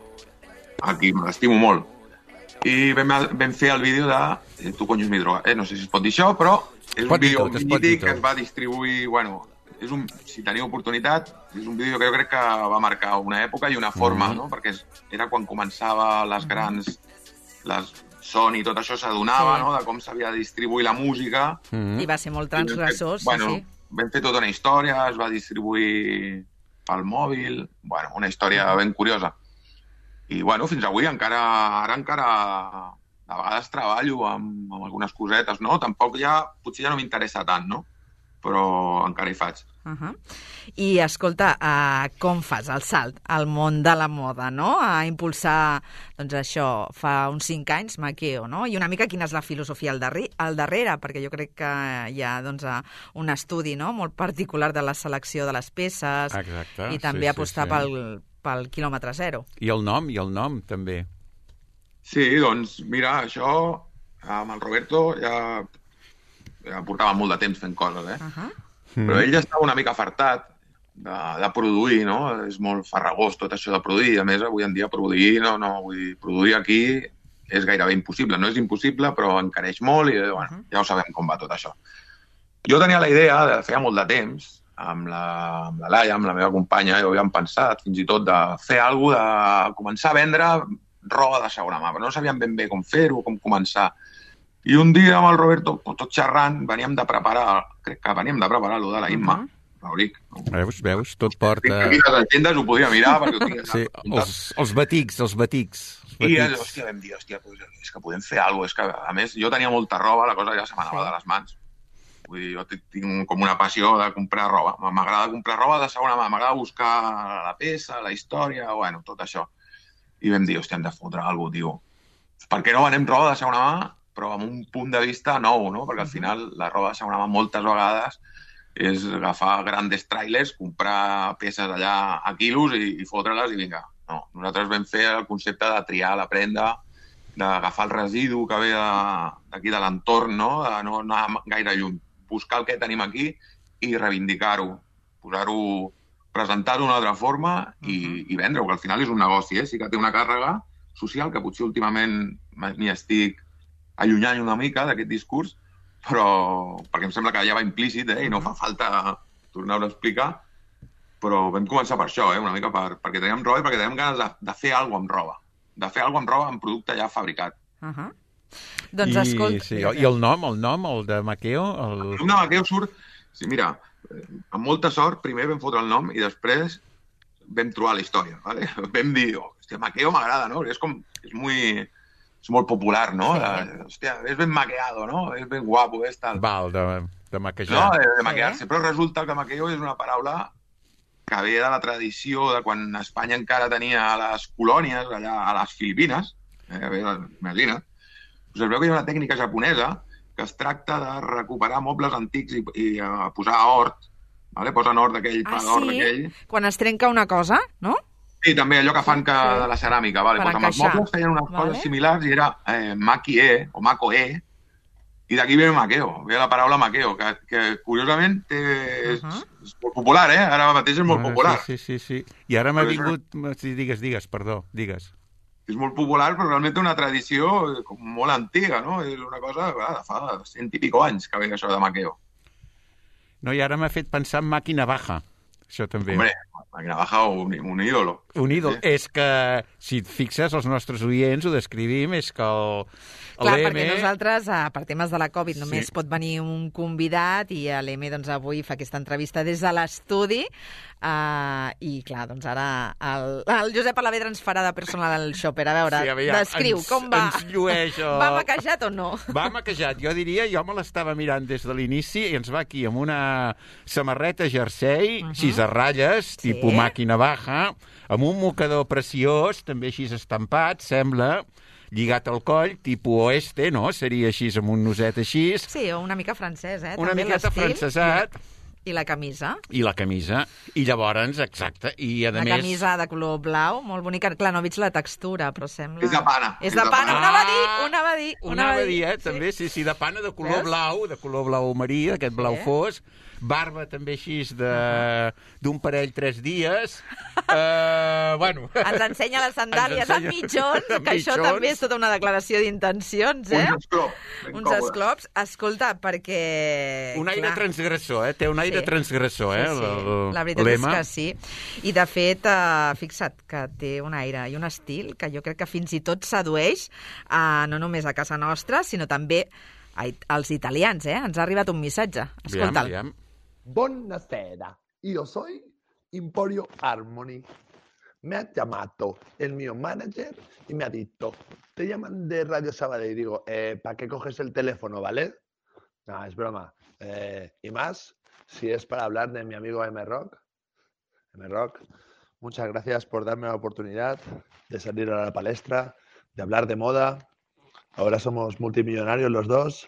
Aquí m'estimo molt. I vam, vam fer el vídeo de eh, Tu coño és mi droga. Eh, no sé si es pot dir això, però és Pot un dir vídeo tot, es pot dir mític que tot. es va distribuir, bueno, és un, si teniu oportunitat, és un vídeo que jo crec que va marcar una època i una forma, Mhm. no? Perquè és, era quan començava les grans, les Sony i tot això s'adonava, Sí. no?, de com s'havia de distribuir la música. Mm. I va ser molt transgressor, sí, bueno, sí. vam fer tota una història, es va distribuir pel mòbil, bueno, una història ben curiosa. I, bueno, fins avui encara, ara encara, a vegades treballo amb, amb algunes cosetes, no? Tampoc ja, potser ja no m'interessa tant, no? Però encara hi faig. Uh -huh. I, escolta, uh, com fas el salt al món de la moda, no? A impulsar, doncs això, fa uns cinc anys, Maqueo, no? I una mica quina és la filosofia al, darrer, al darrere, perquè jo crec que hi ha, doncs, uh, un estudi, no?, molt particular de la selecció de les peces. Exacte, I també sí, apostar sí, sí. pel pel quilòmetre zero. I el nom, i el nom, també. Sí, doncs, mira, això amb el Roberto ja, ja portava molt de temps fent coses, eh? Uh -huh. Mm. Però ell ja estava una mica fartat de, de produir, no? És molt farragós tot això de produir. A més, avui en dia produir, no, no, vull dir, produir aquí és gairebé impossible. No és impossible, però encareix molt i, bueno, uh -huh. ja ho sabem com va tot això. Jo tenia la idea, de feia molt de temps, amb la, amb la Laia, amb la meva companya, jo havíem pensat fins i tot de fer alguna cosa, de començar a vendre roba de segona mà, però no sabíem ben bé com fer-ho, com començar. I un dia amb el Roberto, tot xerrant, veníem de preparar, crec que veníem de preparar allò de la Imma, uh -huh. Rauric. No? Veus, veus, tot porta... Aquí les agendes ho podia mirar perquè ho tinc... Sí, els, els batics, els batics. Els I, batics. hòstia, vam dir, hòstia, pues, és que podem fer alguna cosa. És que, a més, jo tenia molta roba, la cosa ja se m'anava sí. de les mans. Vull dir, jo tinc com una passió de comprar roba. M'agrada comprar roba de segona mà, m'agrada buscar la peça, la història, bueno, tot això. I vam dir, hòstia, hem de fotre alguna cosa, tio. Per què no venem roba de segona mà, però amb un punt de vista nou, no? Perquè al final la roba de segona mà moltes vegades és agafar grandes trailers, comprar peces allà a quilos i, i fotre-les i vinga. No, nosaltres vam fer el concepte de triar la prenda, d'agafar el residu que ve d'aquí de, de l'entorn, no? De no anar gaire lluny. Buscar el que tenim aquí i reivindicar-ho, posar-ho, presentar-ho d'una altra forma i, uh-huh. i vendre-ho, que al final és un negoci, eh? Sí que té una càrrega social, que potser últimament m'hi estic allunyant una mica d'aquest discurs, però perquè em sembla que ja va implícit, eh? I no fa falta tornar-ho a explicar, però vam començar per això, eh? Una mica per, perquè teníem roba i perquè teníem ganes de, de fer alguna cosa amb roba, de fer alguna cosa amb roba amb producte ja fabricat. Uh-huh. Doncs escolta... I, sí, I el nom, el nom, el de Maqueo? El, el nom de Maqueo surt... Sí, mira, amb molta sort, primer vam fotre el nom i després vam trobar la història, ¿vale? Vam dir, oh, hòstia, Maqueo m'agrada, no? És com... És muy... És molt popular, no? Sí. La, hòstia, és ben maqueado, no? És ben guapo, és tal. Val, de, de maquejar. No, de, de maquejar-se. Sí. Però resulta que maqueo és una paraula que ve de la tradició de quan Espanya encara tenia les colònies allà a les Filipines, eh, imagina't, us veu que hi ha una tècnica japonesa que es tracta de recuperar mobles antics i, i uh, posar hort, vale? Posen hort d'aquell, ah, pa d'hort sí? d'aquell. Quan es trenca una cosa, no? Sí, també allò que fan que sí. de la ceràmica, vale? Pues amb els mobles feien unes vale. coses similars i era eh, maki-e o mako-e, i d'aquí ve maqueo, ve la paraula maqueo, que, que curiosament té, uh -huh. és, és molt popular, eh? Ara mateix és molt ah, popular. Sí, sí, sí. sí. I ara m'ha vingut... Sí, digues, digues, perdó, digues. És molt popular, però realment té una tradició com molt antiga, no? És una cosa de fa cent i pico anys que ve això de maqueo. No, i ara m'ha fet pensar en màquina baja, això també. Hombre, màquina baja o un, un ídolo. Un ídol. Sí. És que, si et fixes, els nostres oients ho descrivim, és que el... Clar, perquè nosaltres, per temes de la Covid, només sí. pot venir un convidat i l'E M doncs, avui fa aquesta entrevista des de l'estudi uh, i, clar, doncs ara el, el Josep Alavedra ens farà de personal shopper. A veure, sí, aviam, descriu ens, com va. Ens llueix el... Va maquejat o no? Va maquejat. Jo diria, jo me l'estava mirant des de l'inici i ens va aquí amb una samarreta jersei, uh -huh. sis a ratlles, sí. tipus màquina baja, amb un mocador preciós, també així estampat, sembla... lligat al coll, tipus oeste, no? Seria així, amb un noset així. Sí, o una mica francès, eh? Una també miqueta francesat. I la camisa. I la camisa. I llavors, exacte, i a la més... La camisa de color blau, molt bonica. Clar, no veig la textura, però sembla... És de pana. És de pana, una va dir, una va dir. Una va dir, eh? També, sí, sí, de pana de color Veus? blau, de color blau marí, aquest blau sí. fosc. Barba també així d'un parell tres dies. Uh, bueno. Ens ensenya les sandàlies amb mitjons, que mitjons. Això també és tota una declaració d'intencions, eh? Uns esclops. Uns esclops. Escolta, perquè... Un aire clar. transgressor, eh? Té un aire sí. transgressor, eh? Sí, sí. La veritat és que sí. I, de fet, uh, fixa't que té un aire i un estil que jo crec que fins i tot sedueix uh, no només a casa nostra, sinó també als italians, eh? Ens ha arribat un missatge. Escolta'l. Buonasera, io soy Emporio Harmony. Me ha llamado el mío manager y me ha dicho, te llaman de Radio Sabadell. Y digo, eh, ¿para qué coges el teléfono, vale? No, es broma. Eh, y más, si es para hablar de mi amigo M-Rock. M-Rock, muchas gracias por darme la oportunidad de salir a la palestra, de hablar de moda. Ahora somos multimillonarios los dos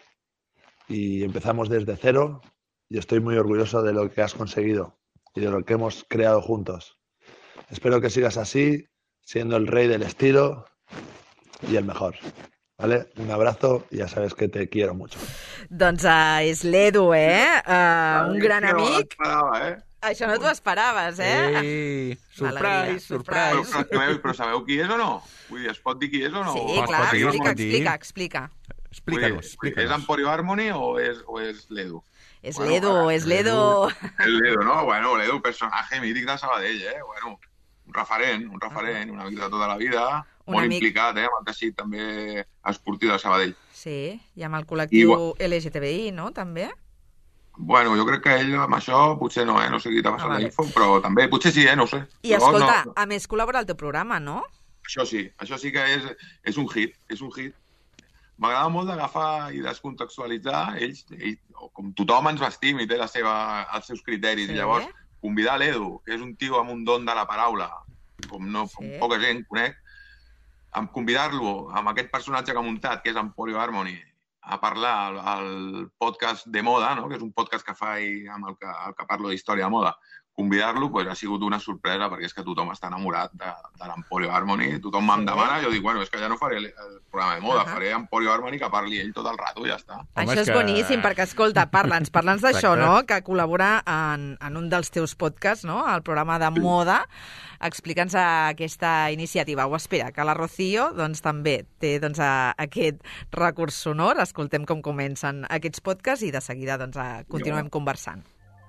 y empezamos desde cero. Y estoy muy orgulloso de lo que has conseguido y de lo que hemos creado juntos. Espero que sigas así, siendo el rey del estilo y el mejor. ¿Vale? Un abrazo i ja sabes que te quiero mucho. Doncs uh, és l'Edu, eh? Uh, un gran no, amic. No esperava, eh? Això no t'ho esperaves, eh? Ei, surprise, surprise. Però, però, però sabeu qui és o no? Vull dir, es pot dir qui és o no? Sí, o clar, dir, explica, explica, explica. Explica-nos, dir, explica-nos. És Emporio Harmony o és, o és l'Edu? És bueno, l'Edu, és l'Edu. És l'Edu, no? Bueno, l'Edu, personatge mític de Sabadell, eh? Bueno, un referent, un referent, un amic de tota la vida, un molt amic... implicat, eh? Amb el teixit també esportiu de Sabadell. Sí, i amb el col·lectiu I, L G T B I, no?, també? Bueno, jo crec que ell amb això potser no, eh? No sé qui t'ha passat ah, vale. la info, però també potser sí, eh? No ho sé. I però, escolta, no, no. a més col·labora al teu programa, no? Això sí, això sí que és, és un hit, és un hit. M'agrada molt d'agafar i descontextualitzar ells, ells, com tothom ens vestim i té la seva, els seus criteris, sí. I llavors convidar l'Edu, que és un tio amb un don de la paraula, com, no, sí. com poca gent conec, amb convidar-lo amb aquest personatge que ha muntat, que és Emporio Harmony, a parlar al, al podcast de moda, no? Que és un podcast que faig amb el que, el que parlo d'història de moda. Convidar-lo pues, ha sigut una sorpresa perquè és que tothom està enamorat de, de l'Emporio Harmony. Tothom sí. Me'n demana, jo dic, bueno, és que ja no faré el, el programa de moda, uh -huh. faré Emporio Harmony que parli ell tot el rato i ja està. Home, això és que... boníssim, perquè, escolta, parla'ns, parla'ns d'això, no?, que col·labora en, en un dels teus podcasts, no?, el programa de moda. Explica'ns aquesta iniciativa. O espera, que la Rocío doncs, també té doncs, a, aquest recurs sonor. Escoltem com comencen aquests podcasts i de seguida doncs, a, continuem jo. conversant.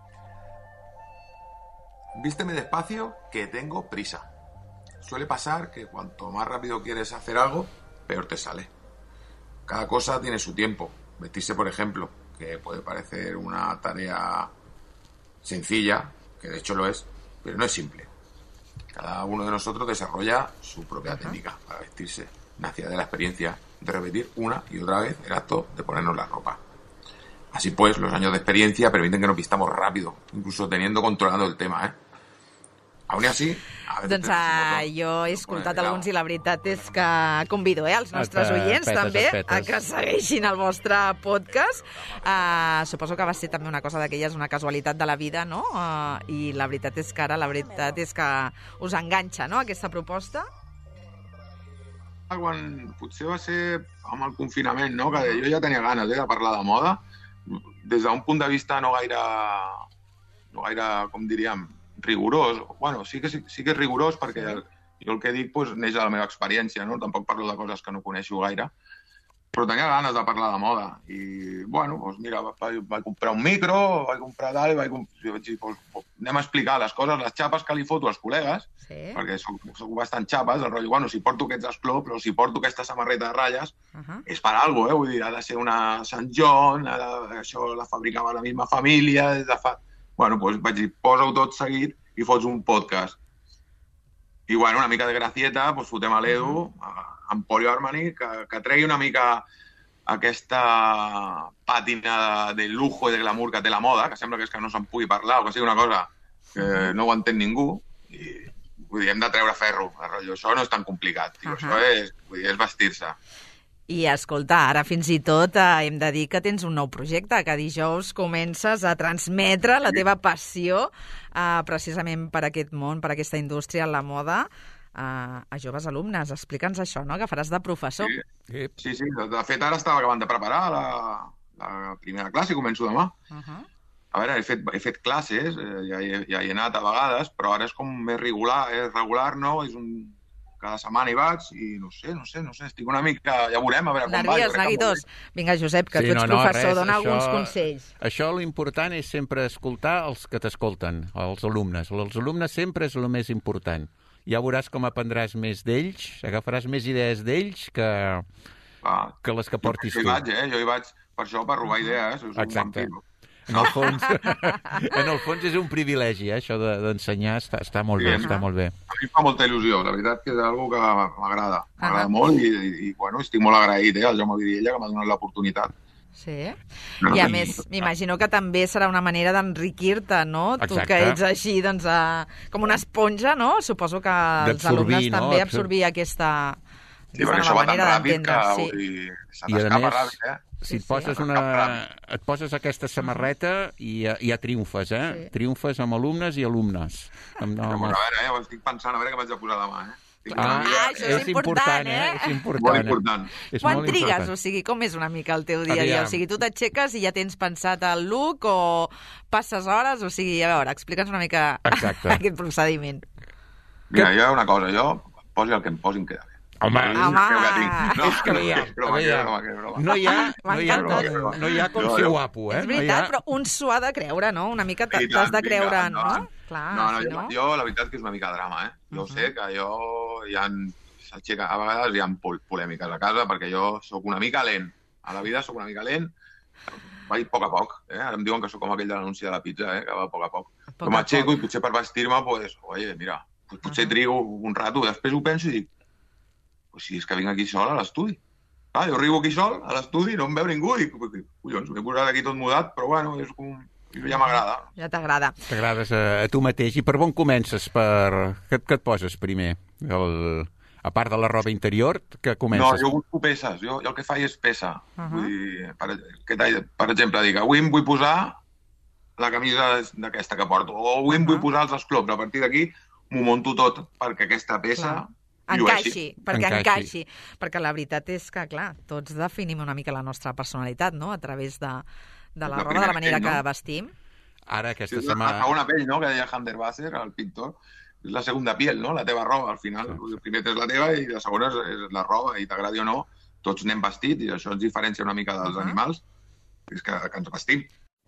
Vísteme despacio, que tengo prisa. Suele pasar que cuanto más rápido quieres hacer algo, peor te sale. Cada cosa tiene su tiempo. Vestirse, por ejemplo, que puede parecer una tarea sencilla, que de hecho lo es, pero no es simple. Cada uno de nosotros desarrolla su propia uh-huh. técnica para vestirse. Nacida de la experiencia de repetir una y otra vez el acto de ponernos la ropa. Así pues, los años de experiencia permiten que nos vistamos rápido, incluso teniendo controlado el tema, ¿eh? Aún así... Doncs uh, jo he escoltat alguns i la veritat és que convido eh, els nostres oients petes, també petes. a que segueixin el vostre podcast. Uh, suposo que va ser també una cosa d'aquelles, una casualitat de la vida, no? Uh, I la veritat és que ara, la veritat és que us enganxa, no?, aquesta proposta. Quan potser va ser amb el confinament, no?, que jo ja tenia ganes eh, de parlar de moda, des d'un punt de vista no gaire, no gaire, com diríem, rigorós. Bueno, sí que, sí, sí que és rigorós perquè el, jo el que dic pues, neix de la meva experiència, no? Tampoc parlo de coses que no coneixo gaire, però tenia ganes de parlar de moda. I, bueno, doncs mira, vaig, vaig comprar un micro, vaig comprar tal, i vaig, vaig dir, pues, anem a explicar les coses, les xapes que li foto als col·legues, sí. perquè soc, soc bastant xapes, el rotllo, bueno, si porto aquests esclors, però si porto aquesta samarreta de ratlles, uh -huh. és per alguna cosa, eh? Vull dir, ha de ser una Sant John, ha de, això la fabricava la misma família, des de fa... Bueno, doncs vaig dir, posa-ho tot seguit i fots un podcast. I, bueno, una mica de gracieta, doncs fotem a l'Edu, a Emporio Harmony, que, que tregui una mica aquesta pàtina de, de lujo i de glamour que té la moda, que sembla que és que no se'n pugui parlar o que sigui una cosa que no ho entén ningú. I, vull dir, hem de treure ferro. Rotllo. Això no és tan complicat. Tio. Uh -huh. Això és, vull dir, és vestir-se. I, escolta, ara fins i tot eh, hem de dir que tens un nou projecte, que dijous comences a transmetre la teva passió eh, precisament per aquest món, per aquesta indústria, la moda, eh, a joves alumnes. Explica'ns això, no?, que faràs de professor. Sí, sí, sí. De fet, ara estava acabant de preparar la, la primera classe, començo demà. Uh -huh. A veure, he fet, he fet classes, eh, ja, he, ja hi he anat a vegades, però ara és com més regular, és regular, no? És un... Cada setmana hi vaig i no sé, no sé, no sé, estic una mica... Ja veurem, a veure com Nerviós, va. Neguitós. Vinga, Josep, que sí, tu ets no, no, professor, res, dona això, alguns consells. Això l'important és sempre escoltar els que t'escolten, els alumnes. Els alumnes sempre és el més important. Ja veuràs com aprendràs més d'ells, agafaràs més idees d'ells que, ah, que les que portis jo, jo tu. Jo hi vaig, eh? Jo hi vaig per això, per robar idees. Exacte. En el fons, en el fons és un privilegi, eh? Això d'ensenyar està, està molt bé, està molt bé. A mi fa molta il·lusió, la veritat que és una que m'agrada, m'agrada uh -huh. molt i, i, i bueno, estic molt agraït eh, al Jaume Vidilla que m'ha donat l'oportunitat. Sí, no, i a més, m'imagino que també serà una manera d'enriquir-te, no? Exacte. Tu que ets així, doncs, a, com una esponja, no? Suposo que els alumnes no? també absorbir aquesta... Sí, perquè això va tan ràpid que sí. vull dir, se I, a t'escapa més, ràpid, eh? si Sí, et poses, sí. una, et poses aquesta samarreta i ja, ja triomfes, eh? Sí. Triomfes amb alumnes i alumnes. Amb, Però, amb... a veure, eh? Estic pensant a veure què m'haig de posar demà, eh? Tinc Ah, una amiga això que- és important, eh? És important, Molt important. És Quan molt trigues? important. O sigui, com és una mica el teu dia a dia? Aviam. O sigui, tu t'aixeques i ja tens pensat el look o passes hores? O sigui, a veure, explica'ns una mica Exacte. aquest procediment. Mira, jo hi ha una cosa, jo posi el que em posi em queda bé. Home, Home. Que tinc. No, és que aviam, és broma, que és aviam. broma, que és broma. No hi ha, no hi ha, M'encanta. com, no hi ha com No, ser no. guapo, eh? És No hi veritat, ha... però un s'ho ha de creure, no? Una mica I t'has tant, de creure, vinga, no? endavant. Clar, No, no, si jo, no... jo la veritat que és una mica drama, eh? Jo Uh-huh. sé que jo hi ha... s'aixeca, a vegades hi ha pol polèmiques a casa perquè jo sóc una mica lent. A la vida sóc una mica lent, vaig a poc a poc. Eh? Ara em diuen que sóc com aquell de l'anunci de la pizza, eh? Que va a poc a poc. poc Però a m'aixeco poc. i potser per vestir-me, pues, oye, mira, pues, potser Uh-huh. trigo un rato. Després ho penso i dic, pues si és que vinc aquí sol a l'estudi. Ah, jo arribo aquí sol a l'estudi, no em veu ningú, i dic, collons, m'he posat aquí tot mudat, però bueno, és com... ja m'agrada. Ja t'agrada. T'agrades a, a tu mateix. I per on comences? Per... Què, què et poses primer? El... A part de la roba interior, que No, comences? jo busco peces. Jo, jo el que faig és peça. Uh-huh. Vull dir, per, que tall, per exemple, dic, avui em vull posar la camisa d'aquesta que porto, o avui em vull Uh-huh. posar els esclops. A partir d'aquí m'ho monto tot perquè aquesta peça Clar. llueixi. Encaixi, perquè Encaixi. encaixi. Perquè la veritat és que, clar, tots definim una mica la nostra personalitat, no?, a través de, de la La roba, de la primera manera pell, que no? vestim. Ara, Sí, aquesta és la, la setmana... segona pell, no?, que deia Hundertwasser, el pintor. És la segona piel, no?, la teva roba, al final. Sí. Primer tens la teva i la segona és, és la roba, i t'agradi o no, tots anem vestits, i això ens diferencia una mica dels Uh-huh. animals, és que, que ens vestim.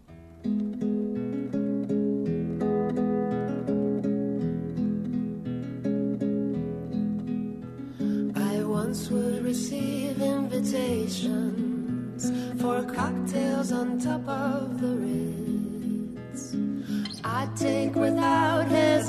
I once would receive invitations for cocktails on top of the Ritz. I'd take without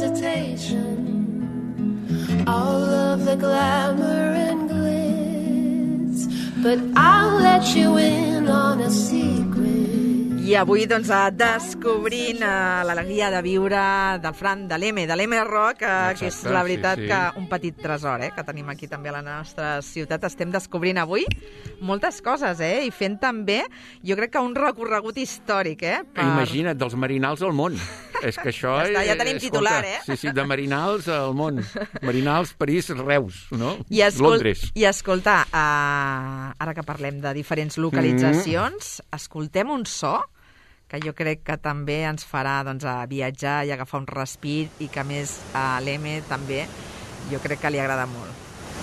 hesitation all of the glamour and glitz, but I'll let you in on a secret. I avui, doncs, eh, descobrint eh, l'alegria de viure del Fran, de l'M, de l'M Rock, eh, que és Exacte, la veritat sí, sí. que un petit tresor, eh, que tenim aquí també a la nostra ciutat. Estem descobrint avui moltes coses, eh, i fent també, jo crec que un recorregut històric, eh? Per... Imagina't, dels marinals al món. És que això... Ja està, ja tenim escolta, titular, eh? Sí, sí, de marinals al món. Marinals, París, Reus, no? I, escol Londres. I escolta, uh, ara que parlem de diferents localitzacions, mm. escoltem un so que jo crec que també ens farà doncs, a viatjar i agafar un respir i que a més a l'M també jo crec que li agrada molt.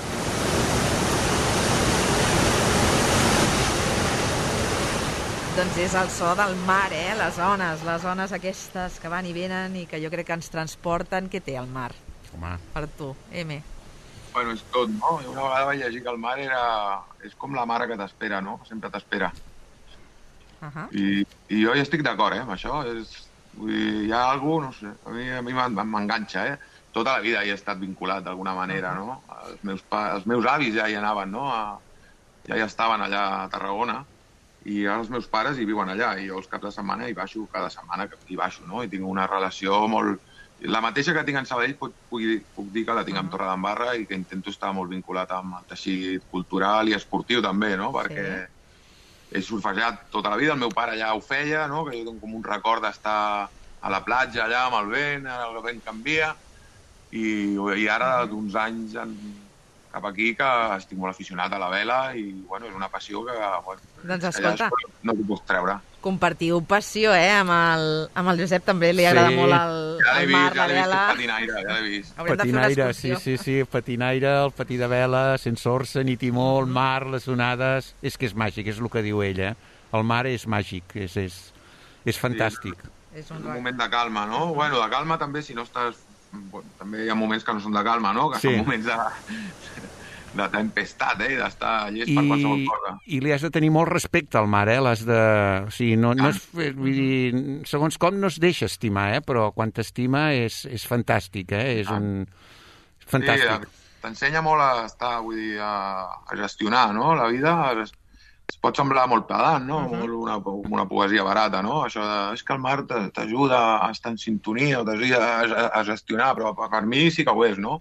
Doncs és el so del mar, eh? Les ones, les ones aquestes que van i venen i que jo crec que ens transporten. Què té el mar Home, per tu, M? Bueno, és tot, no? Jo una vegada vaig llegir que el mar era... és com la mare que t'espera, no? Sempre t'espera. Uh -huh. I, I jo hi estic d'acord, eh, amb això. És, vull dir, hi ha alguna cosa, no sé, a mi, a mi m'enganxa, eh? Tota la vida hi he estat vinculat d'alguna manera, no? Els meus, pa, els meus avis ja hi anaven, no? A, ja hi estaven allà a Tarragona, i ara els meus pares hi viuen allà, i jo els caps de setmana hi baixo cada setmana que hi baixo, no? I tinc una relació molt... La mateixa que tinc en Sabadell puc, puc, puc dir que la tinc amb Torredembarra i que intento estar molt vinculat amb el teixit cultural i esportiu també, no? Perquè... Sí. He surfejat tota la vida, el meu pare ja ho feia, no? Que jo tinc com un record d'estar a la platja allà amb el vent, el vent canvia, i, i ara d'uns anys en, cap aquí que estic molt aficionat a la vela i bueno, és una passió que, bueno, Doncs que escolta, ja no t'ho puc treure. compartiu passió, eh? Amb el, amb el Josep també li agrada Sí. molt el, Ja l'he el mar, vist, ja la l'he vist, vela. és patinaire, ja l'he vist. Haurem de fer una patinaire, sí, excursió. sí, sí, patinaire, el patí de vela, sense orsa ni timó, el mar, les onades... És que és màgic, és el que diu ella. El mar és màgic, és, és, és fantàstic. És Un un, moment de calma, no? Bueno, de calma també, si no estàs... Bueno, també hi ha moments que no són de calma, no? Que Sí. són moments de, de tempestat, eh? D'estar llest per qualsevol cosa. I li has de tenir molt respecte al mar, eh? L'has de... O sigui, no, no és, vull dir, segons com no es deixa estimar, eh? Però quan t'estima és, és fantàstic, eh? És un... Fantàstic. Sí, t'ensenya molt a estar, vull dir, a, a gestionar, no? La vida es, es pot semblar molt pedant, no? Uh -huh. Molt una, una poesia barata, no? Això de, és que el mar t'ajuda a estar en sintonia o t'ajuda a, a gestionar, però per mi sí que ho és, no?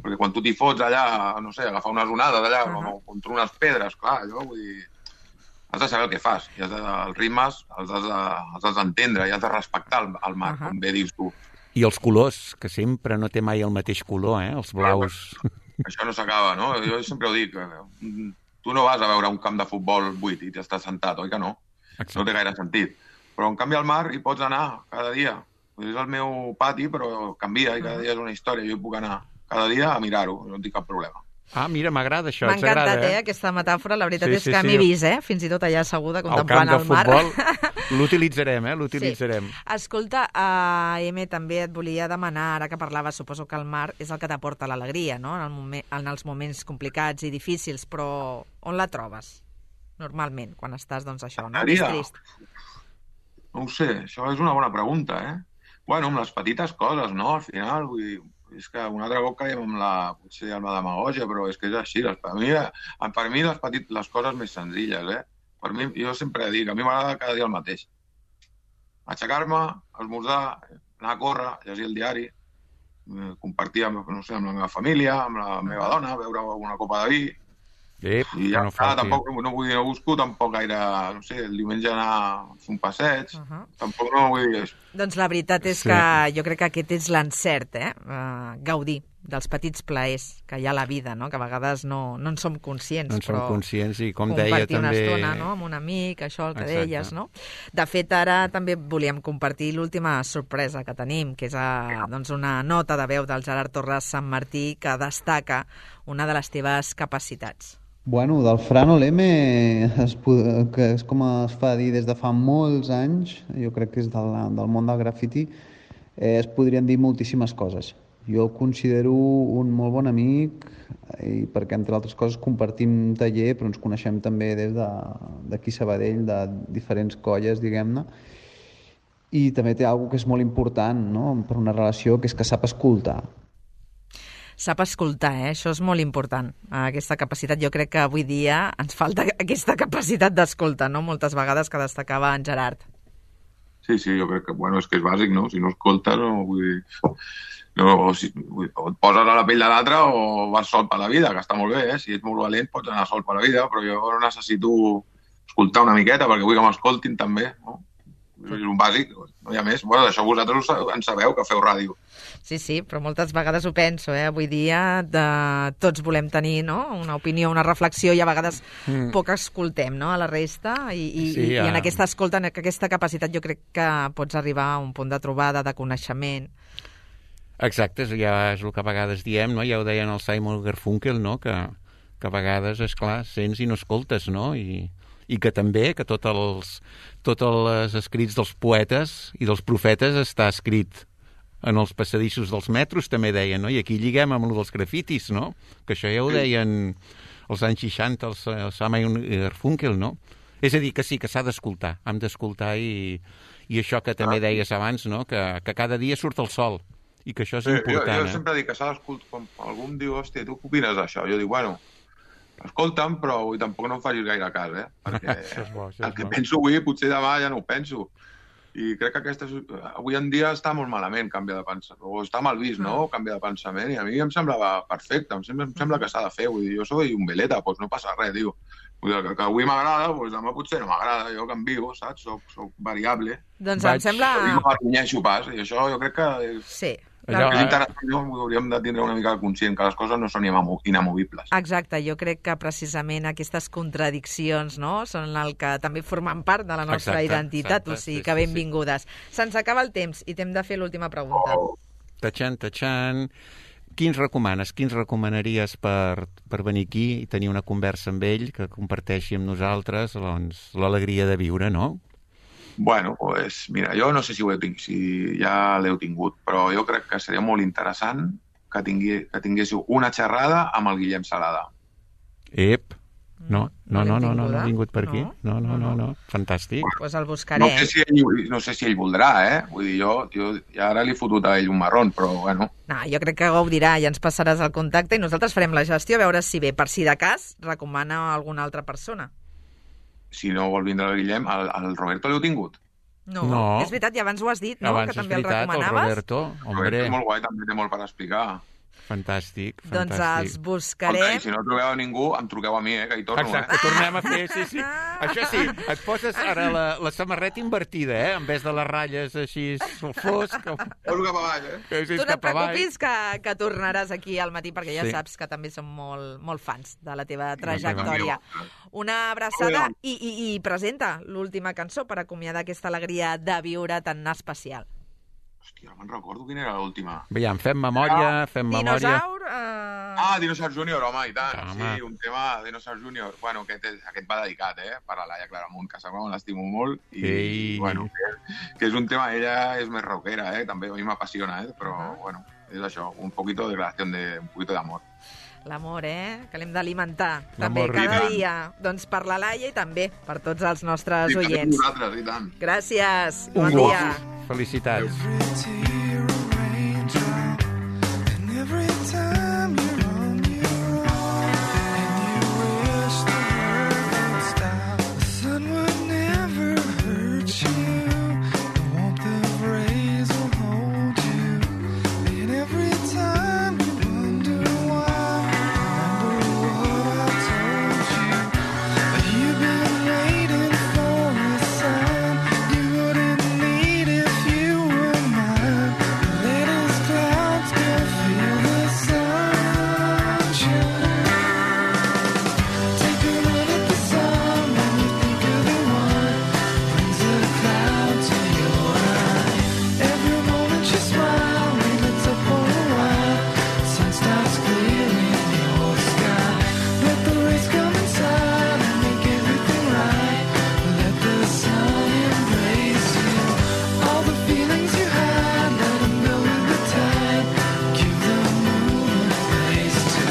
perquè quan tu t'hi fots allà, no sé, agafar unes onades allà, uh -huh. contra unes pedres, clar, allò, vull dir... Has de saber el que fas, i has de, els ritmes els has de, els has d'entendre, i has de respectar el, el mar, uh -huh. com bé dius tu. I els colors, que sempre no té mai el mateix color, eh? Els blaus. Això no s'acaba, no? Jo sempre ho dic, tu no vas a veure un camp de futbol buit i t'estàs sentat, oi que no? Exacte. No té gaire sentit. Però en canvi al mar hi pots anar cada dia. És el meu pati, però canvia, i cada dia és una història. Jo hi puc anar cada dia a mirar-ho, no tinc cap problema. Ah, mira, m'agrada això, M'ha ens agrada, encantat, eh, aquesta metàfora. La veritat sí, és que sí, m'he sí. vist, eh, fins i tot allà asseguda, contemplant el mar. El camp de futbol l'utilitzarem, eh, l'utilitzarem. Sí. Escolta, uh, M, també et volia demanar, ara que parlaves, suposo que el mar és el que t'aporta l'alegria, no?, en, el moment, en els moments complicats i difícils, però on la trobes, normalment, quan estàs, doncs, això, no?, més trist? No ho sé, això és una bona pregunta, eh? Bueno, amb les petites coses, no?, al final, vull dir... És que un altre cop caiem amb la, potser amb la demagogia, però és que és així. Per mi, per mi les, petit, les coses més senzilles, eh? Per mi, jo sempre dic, a mi m'agrada cada dia el mateix. Aixecar-me, esmorzar, anar a córrer, llegir el diari, compartir amb, no sé, amb la meva família, amb la meva dona, beure una copa de vi. Ep, I ja no ah, tampoc no vull dir, no busco tampoc gaire, no sé, el diumenge anar a fer un passeig, uh -huh. tampoc no vull dir això. Doncs la veritat és sí. que jo crec que aquest és l'encert, eh? Uh, gaudir dels petits plaers que hi ha a la vida, no?, que a vegades no, no en som conscients, no en som però conscients, i com deia també... compartir una estona, no?, amb un amic, això el que Exacte. deies, no? De fet, ara també volíem compartir l'última sorpresa que tenim, que és a, doncs una nota de veu del Gerard Torres Sant Martí que destaca una de les teves capacitats. Bueno, del Fran Oleme, es, que és com es fa dir des de fa molts anys, jo crec que és del, del món del grafiti, eh, es podrien dir moltíssimes coses. Jo el considero un molt bon amic, i perquè, entre altres coses, compartim taller, però ens coneixem també des d'aquí de, Sabadell, de diferents colles, diguem-ne, i també té alguna que és molt important, no?, per una relació, que és que sap escoltar. Sap escoltar, eh? Això és molt important, aquesta capacitat. Jo crec que avui dia ens falta aquesta capacitat d'escoltar, no?, moltes vegades, que destacava en Gerard. Sí, sí, jo crec que, bueno, és que és bàsic, no? Si no escoltes, no, vull dir, no, o, si, o et poses a la pell de l'altre o vas sol per la vida, que està molt bé, eh? Si ets molt valent pots anar sol per la vida, però jo necessito escoltar una miqueta perquè vull que m'escoltin també, no? És un bàsic, no hi ha més. Bueno, d'això vosaltres en sabeu, que feu ràdio. Sí, sí, però moltes vegades ho penso, eh? Avui dia de... tots volem tenir, no?, una opinió, una reflexió, i a vegades mm. poc escoltem, no?, a la resta, i, i, sí, ja. i en aquesta escolta, en aquesta capacitat, jo crec que pots arribar a un punt de trobada, de coneixement. Exacte, ja és el que a vegades diem, no?, ja ho deien el Simon Garfunkel, no?, que, que a vegades, és clar, sents i no escoltes, no?, i... i que també, que tots els, tots els escrits dels poetes i dels profetes està escrit en els passadissos dels metros, també deien, no? I aquí lliguem amb el dels grafitis, no? Que això ja ho deien als anys seixanta, el, el Simon Garfunkel, no? És a dir, que sí, que s'ha d'escoltar, hem d'escoltar, i, i això que també deies abans, no? Que, que cada dia surt el sol, i que això és important. Jo, jo eh? sempre dic que s'ha d'escoltar, quan algú em diu, hòstia, tu què opines d'això? Jo dic, bueno, escolta'm, però tampoc no em facis gaire cas, eh? Perquè bo, el que bo. penso avui, potser demà ja no ho penso. I crec que aquesta, avui en dia està molt malament canviar de pensament, o està mal vist, no?, canviar de pensament, i a mi em semblava perfecte, em sembla, em sembla que s'ha de fer, vull dir, jo soy un veleta, doncs no passa res, diu. Vull dir, que, que avui m'agrada, doncs demà potser no m'agrada, jo canvio, saps? Soc, soc variable. Doncs Vaig... em sembla... I no m'arunyeixo pas, i això jo crec que... Sí. Allò, és interessant, no? Hauríem de tindre una mica conscient que les coses no són inamovibles. Exacte, jo crec que precisament aquestes contradiccions, no?, són el que també formen part de la nostra exacte, identitat, exacte, o sigui que benvingudes. Sí, sí. Se'ns acaba el temps i t'hem de fer l'última pregunta. Oh. Tachan, tachan. Quins recomanes, quins recomanaries per, per venir aquí i tenir una conversa amb ell, que comparteixi amb nosaltres, doncs, l'alegria de viure, no? Bueno, pues mira, jo no sé si, ho he tingut, si ja l'heu tingut, però jo crec que seria molt interessant que, tingui, que tinguéssiu una xerrada amb el Guillem Salada. Ep, no, no, no, no, no, no ha vingut per aquí. No, no, no, no, fantàstic. Doncs pues el buscaré. No sé, si ell, no sé si ell voldrà, eh? Vull dir, jo, jo ja ara li he fotut a ell un marrón, però bueno... No, jo crec que gaudirà, ja ens passaràs el contacte i nosaltres farem la gestió a veure si bé, per si de cas, recomana a alguna altra persona. Si no vol vindre el Guillem, el, el Roberto l'heu tingut? No, no, és veritat, i abans ho has dit, no? Abans que també és veritat, el recomanaves. El Roberto, hombre. Roberto és molt guai, també té molt per explicar. Fantàstic, fantàstic. Doncs els buscaré. Escolta, i si no trobeu a ningú, em truqueu a mi, eh, que hi torno. Exacte, eh? tornem a fer, sí, sí. Això sí, et poses ara la, la samarreta invertida, eh? En vez de les ratlles així fosc. Poso cap avall, eh? Que Tu no et preocupis que, que tornaràs aquí al matí, perquè ja Sí. saps que també som molt, molt fans de la teva trajectòria. Amigo. Una abraçada i, i, i presenta l'última cançó per acomiadar aquesta alegria de viure tan especial. Hòstia, no me'n recordo quina era l'última. Aviam, fem memòria, fem memòria. Dinosaur... Eh... Ah, Dinosaur Júnior, home, i tant. Home. Sí, un tema Dinosaur Júnior. Bueno, aquest, és, aquest va dedicat, eh? Per a Laia Claramunt, que sap que me l'estimo molt. I, Ei. bueno, que, que és un tema... Ella és més rockera, eh? També a mi m'apassiona, eh? Però, uh-huh. bueno, és això, un poquito de declaración de... un poquito d'amor. L'amor, eh? Que l'hem d'alimentar també L'amor, cada i tant. dia. Doncs per la Laia i també per tots els nostres I per oients. vosaltres, i tant. Gràcies. Un Bon gos. dia. Felicitats. Every time you're on your own and you wish the world would stop, the sun would never hurt you. The warmth of rays will hold you. And every time you wonder why, remember what I told you. You've been waiting for a sign you wouldn't need if you were mine. Let us clouds go feel the sunshine. Take a look at the sun when you think of the one. Brings a cloud to your eye. Every moment you smile, rain lets up for a while. Sun starts clearing your sky. Let the rays come inside and make everything right. Let the sun embrace you. All the feelings you had, let them go with the tide. Give the moon a place to.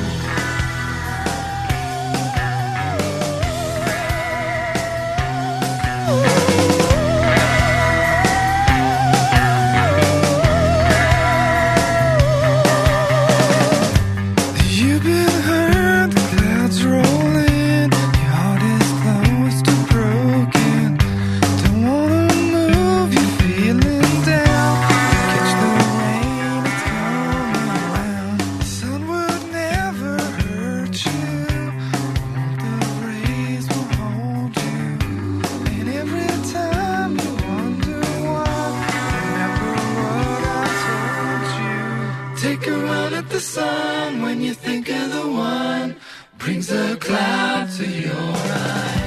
You've been hurt, the clouds roll in. Your heart is close to broken. Don't wanna move, you're feeling down. Catch the rain, it's coming around. The sun would never hurt you. The rays will hold you. And every time you wonder why, remember what I told you. Take a run at the sun when you think of the one. Brings a cloud to your eye.